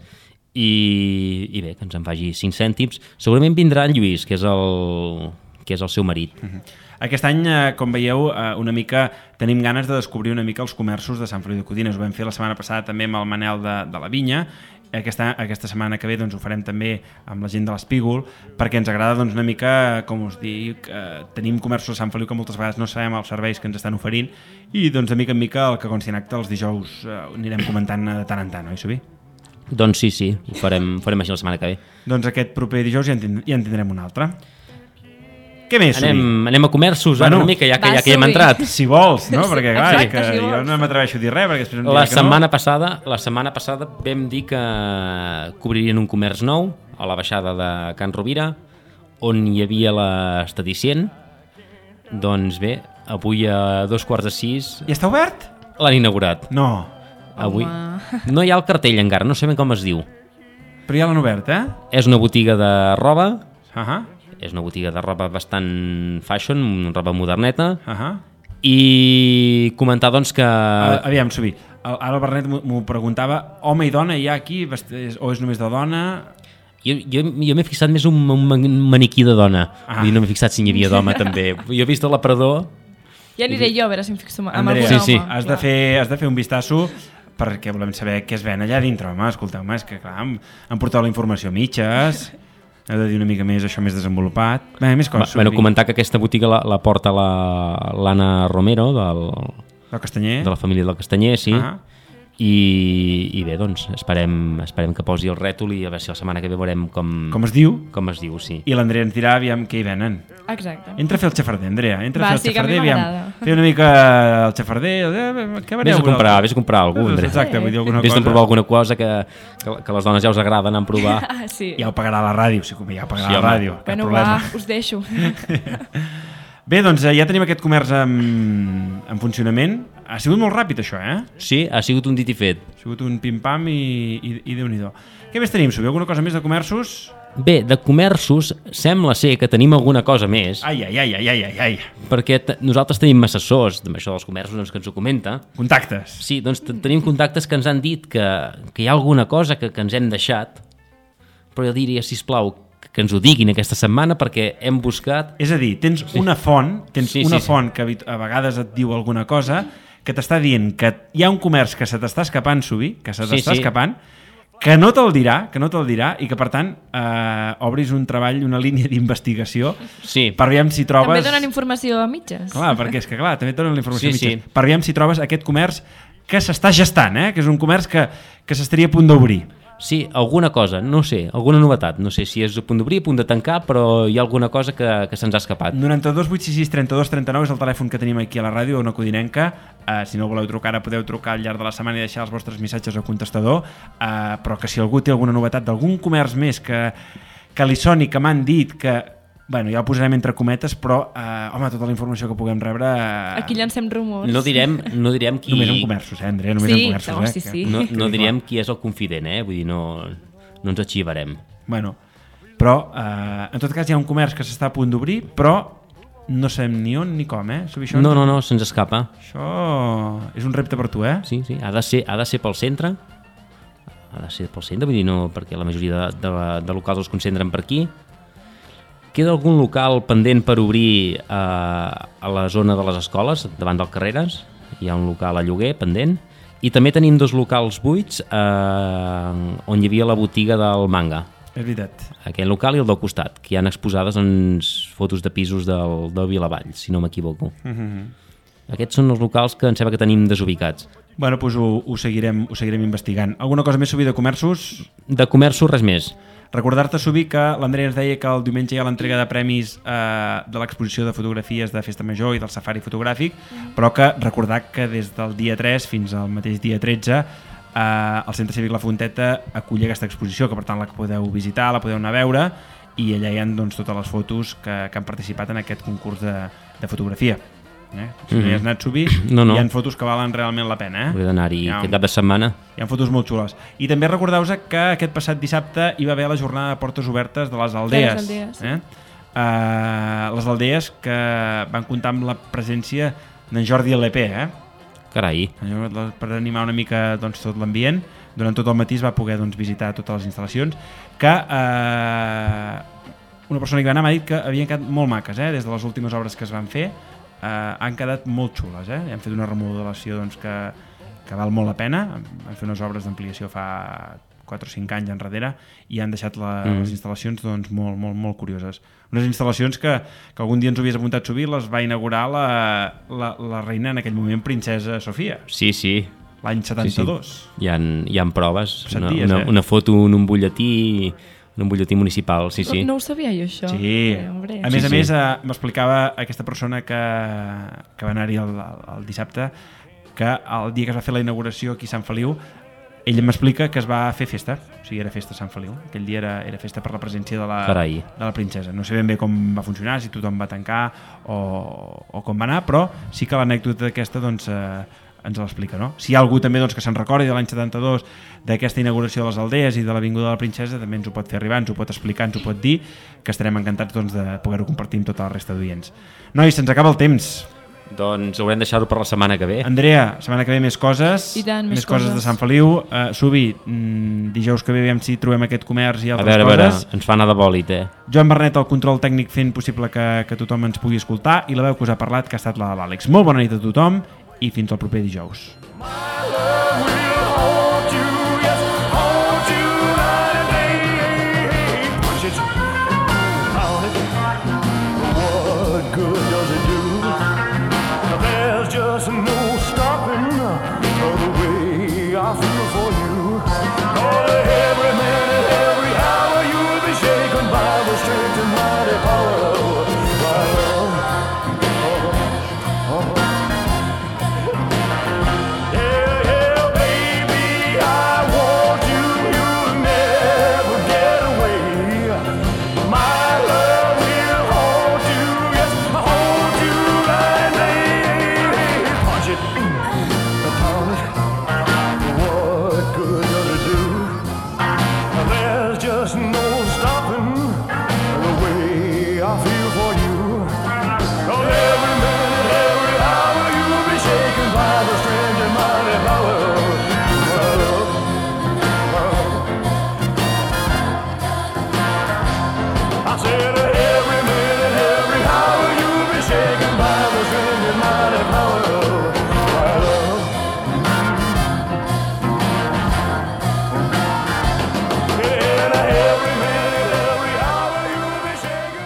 i, i bé, que ens en faci cinc cèntims. Segurament vindrà en Lluís, que és el, que és el seu marit. Uh-huh. Aquest any, eh, com veieu, eh, una mica tenim ganes de descobrir una mica els comerços de Sant Feliu de Codines. Ho vam fer la setmana passada també amb el Manel de, de la Vinya. Aquesta, aquesta setmana que ve doncs, ho farem també amb la gent de l'Espígol, perquè ens agrada doncs, una mica, com us dic, eh, tenim comerços a Sant Feliu que moltes vegades no sabem els serveis que ens estan oferint i doncs, de mica en mica el que consti en acte els dijous eh, anirem comentant de tant en tant, oi, Sobi? Doncs sí, sí, ho farem, farem així la setmana que ve. Doncs aquest proper dijous ja en, tind ja en tindrem un altre. Què més, anem, Sobi? anem a comerços, bueno, una mica, ja que, va, ja que hi hem entrat. Si vols, no? Perquè clar, Exacte, que si jo vols. no m'atreveixo a dir res, perquè després em La dirà que setmana, no. passada, la setmana passada vam dir que cobririen un comerç nou a la baixada de Can Rovira, on hi havia l'Estadicient. Doncs bé, avui a dos quarts de sis I està obert? l'han inaugurat. No, Avui. Home. No hi ha el cartell encara, no sabem com es diu. però ja l'han obert, eh? És una botiga de roba, Uh -huh. és una botiga de roba bastant fashion, roba moderneta, Uh -huh. i comentar doncs que... A, aviam, Sobi, el- ara el Bernet m'ho- m'ho preguntava, home i dona hi ha aquí, vest- o és només de dona? Jo, jo, jo m'he fixat més un, un man- maniquí de dona. Ah. Vull dir, no m'he fixat si n'hi havia d'home també. Jo he vist l'aparador. Ja aniré jo a veure si em fixo amb Andrea, algun sí, sí. home. Has de, fer, has de fer un vistazo perquè volem saber què es ven allà dintre, home, escolteu-me, és que clar, em, em porteu la informació a mitges, heu de dir una mica més això més desenvolupat. Bé, més Va, coses. bueno, Sobi. comentar que aquesta botiga la, la porta la- l'Anna Romero, del, El castanyer? de la família del Castanyer, sí. Ah. I, I bé, doncs, esperem, esperem que posi el rètol i a veure si la setmana que ve veurem com, Com es diu? com es diu, sí. I l'Andrea ens dirà aviam què hi venen. Exacte. Entra a fer el xafarder, Andrea. Entra Va, a fer sí, el que a mi xafarder, aviam. m'agrada. Fer una mica el xafarder. Eh, què Vés a comprar, vés a comprar alguna cosa, Andrea. Exacte, vull dir alguna Vés a cosa. provar alguna cosa que, que, que a les dones ja us agrada anar a provar. Ah, sí. Ja ho pagarà la ràdio, sí, ja ho pagarà Sí, la home. ràdio. Cap Bueno, problema. va, us deixo. Bé, doncs eh, ja tenim aquest comerç en, en funcionament. Ha sigut molt ràpid això, eh? Sí, ha sigut un dit i fet. Ha sigut un pim-pam i, i, i Déu-n'hi-do. Què més tenim? Subiu alguna cosa més de comerços? Bé, de comerços sembla ser que tenim alguna cosa més, Ai, ai, ai, ai, ai, ai, ai. perquè t- nosaltres tenim assessors d'això dels comerços, doncs, que ens ho comenta. Contactes. Sí, doncs t- tenim contactes que ens han dit que, que hi ha alguna cosa que, que ens hem deixat, però jo diria, sisplau, que ens ho diguin aquesta setmana perquè hem buscat... És a dir, tens una font, tens Sí, sí, una sí. font que habit- a vegades et diu alguna cosa que t'està dient que hi ha un comerç que se t'està escapant, Subi, que se Sí, t'està sí. escapant, que no te'l dirà, que no te'l dirà i que, per tant, eh, obris un treball, una línia d'investigació Sí, per veure si trobes... També donen informació a mitges. Clar, perquè és que, clar, també et donen la informació Sí, mitja. sí. Per veure si trobes aquest comerç que s'està gestant, eh? Que és un comerç que, que s'estaria a punt d'obrir. sí, alguna cosa, no sé, alguna novetat. No sé si és a punt d'obrir, a punt de tancar, però hi ha alguna cosa que, que se'ns ha escapat. noranta-dos vuit sis sis trenta-dos trenta-nou és el telèfon que tenim aquí a la ràdio, una codinenca. Uh, si no voleu trucar ara podeu trucar al llarg de la setmana i deixar els vostres missatges al contestador, uh, però que si algú té alguna novetat d'algun comerç més que, que li soni, que m'han dit que... Bueno, ja ho posarem entre cometes, però, uh, home, tota la informació que puguem rebre... Uh, Aquí llancem rumors. No direm, no direm qui... Només en comerços, eh, Andrea? Només Sí, en comerços, no, eh? sí, que- sí. No, no direm qui és el confident, eh? Vull dir, no, no ens axivarem. Bueno, però uh, en tot cas hi ha un comerç que s'està a punt d'obrir, però no sabem ni on ni com, eh? Sobre això, No, no, no, se'ns escapa. Això és un repte per tu, eh? Sí, sí, ha de ser, ha de ser pel centre. Ha de ser pel centre, vull dir, no, perquè la majoria de, de, de locals es concentren per aquí. Queda algun local pendent per obrir eh, a la zona de les escoles, davant del Carreres. Hi ha un local a lloguer pendent. I també tenim dos locals buits eh, on hi havia la botiga del manga. És veritat. Aquell local i el del costat, que hi han exposades doncs, fotos de pisos del, del Vilavall, si no m'equivoco. Mm-hmm. Aquests són els locals que em sembla que tenim desubicats. Bueno, doncs ho, ho, seguirem, ho seguirem investigant. Alguna cosa més sobre de comerços? De comerços, res més. Recordar-te, Subi, que l'Andrea ens deia que el diumenge hi ha l'entrega de premis eh, de l'exposició de fotografies de Festa Major i del safari fotogràfic, però que recordar que des del dia tres fins al mateix dia tretze eh, el Centre Cívic La Fonteta acull aquesta exposició, que per tant la podeu visitar, la podeu anar a veure, i allà hi ha doncs, totes les fotos que, que han participat en aquest concurs de, de fotografia. Eh? Si no hi has anat, Subi, No, no. hi ha fotos que valen realment la pena. Eh? Hauré d'anar-hi Hi ha un- aquest cap de setmana. Hi ha fotos molt xules. I també recordeu-vos que aquest passat dissabte hi va haver la jornada de portes obertes de les aldees. De les aldees, sí. eh? uh, les aldees que van comptar amb la presència d'en Jordi L P, eh? Carai. Per animar una mica doncs, tot l'ambient. Durant tot el matí es va poder doncs, visitar totes les instal·lacions, que uh, una persona que va anar m'ha dit que havien quedat molt maques, eh? Des de les últimes obres que es van fer. Uh, han quedat molt xules, eh? Han fet una remodelació doncs, que, que val molt la pena. Han fet unes obres d'ampliació fa quatre o cinc anys enrere i han deixat la, mm. les instal·lacions doncs, molt, molt, molt curioses. Unes instal·lacions que, que algun dia ens ho havies apuntat Subi, les va inaugurar la, la, la reina en aquell moment, princesa Sofia, Sí, sí. l'any setanta-dos. Sí, sí. Hi, ha, hi ha proves. Passat Una, dies, una, eh? una foto en un butlletí, en un butlletí municipal, sí, sí. No, no ho sabia jo, això. Sí, Eh, hombre. a més Sí, a sí. més eh, m'explicava aquesta persona que, que va anar-hi el, el dissabte que el dia que es va fer la inauguració aquí a Sant Feliu ell m'explica que es va fer festa, o sigui, era festa a Sant Feliu, aquell dia era, era festa per la presència de la, Carai. de la princesa. No sé ben bé com va funcionar, si tothom va tancar o, o com va anar, però sí que l'anècdota d'aquesta doncs, eh, ens l'explica, no? Si hi ha algú també doncs, que se'n recordi de l'any setanta-dos d'aquesta inauguració de les aldees i de l'Avinguda de la Princesa, també ens ho pot fer arribar, ens ho pot explicar, ens ho pot dir, que estarem encantats doncs, de poder-ho compartir amb tota la resta d'oients. Nois, se'ns acaba el temps. Doncs haurem de deixar-ho per la setmana que ve. Andrea, setmana que ve més coses, I tant, més coses de coses. Sant Feliu. Uh, Subi, mm, dijous que ve veiem si trobem aquest comerç i A altres veure, a veure, coses. ens fa anar de bòlit, eh? Joan Bernet, el control tècnic fent possible que, que tothom ens pugui escoltar, i la veu que us ha parlat, que ha estat la de l'Àlex. Molt bona nit a tothom i fins al proper dijous. Push it, pound it.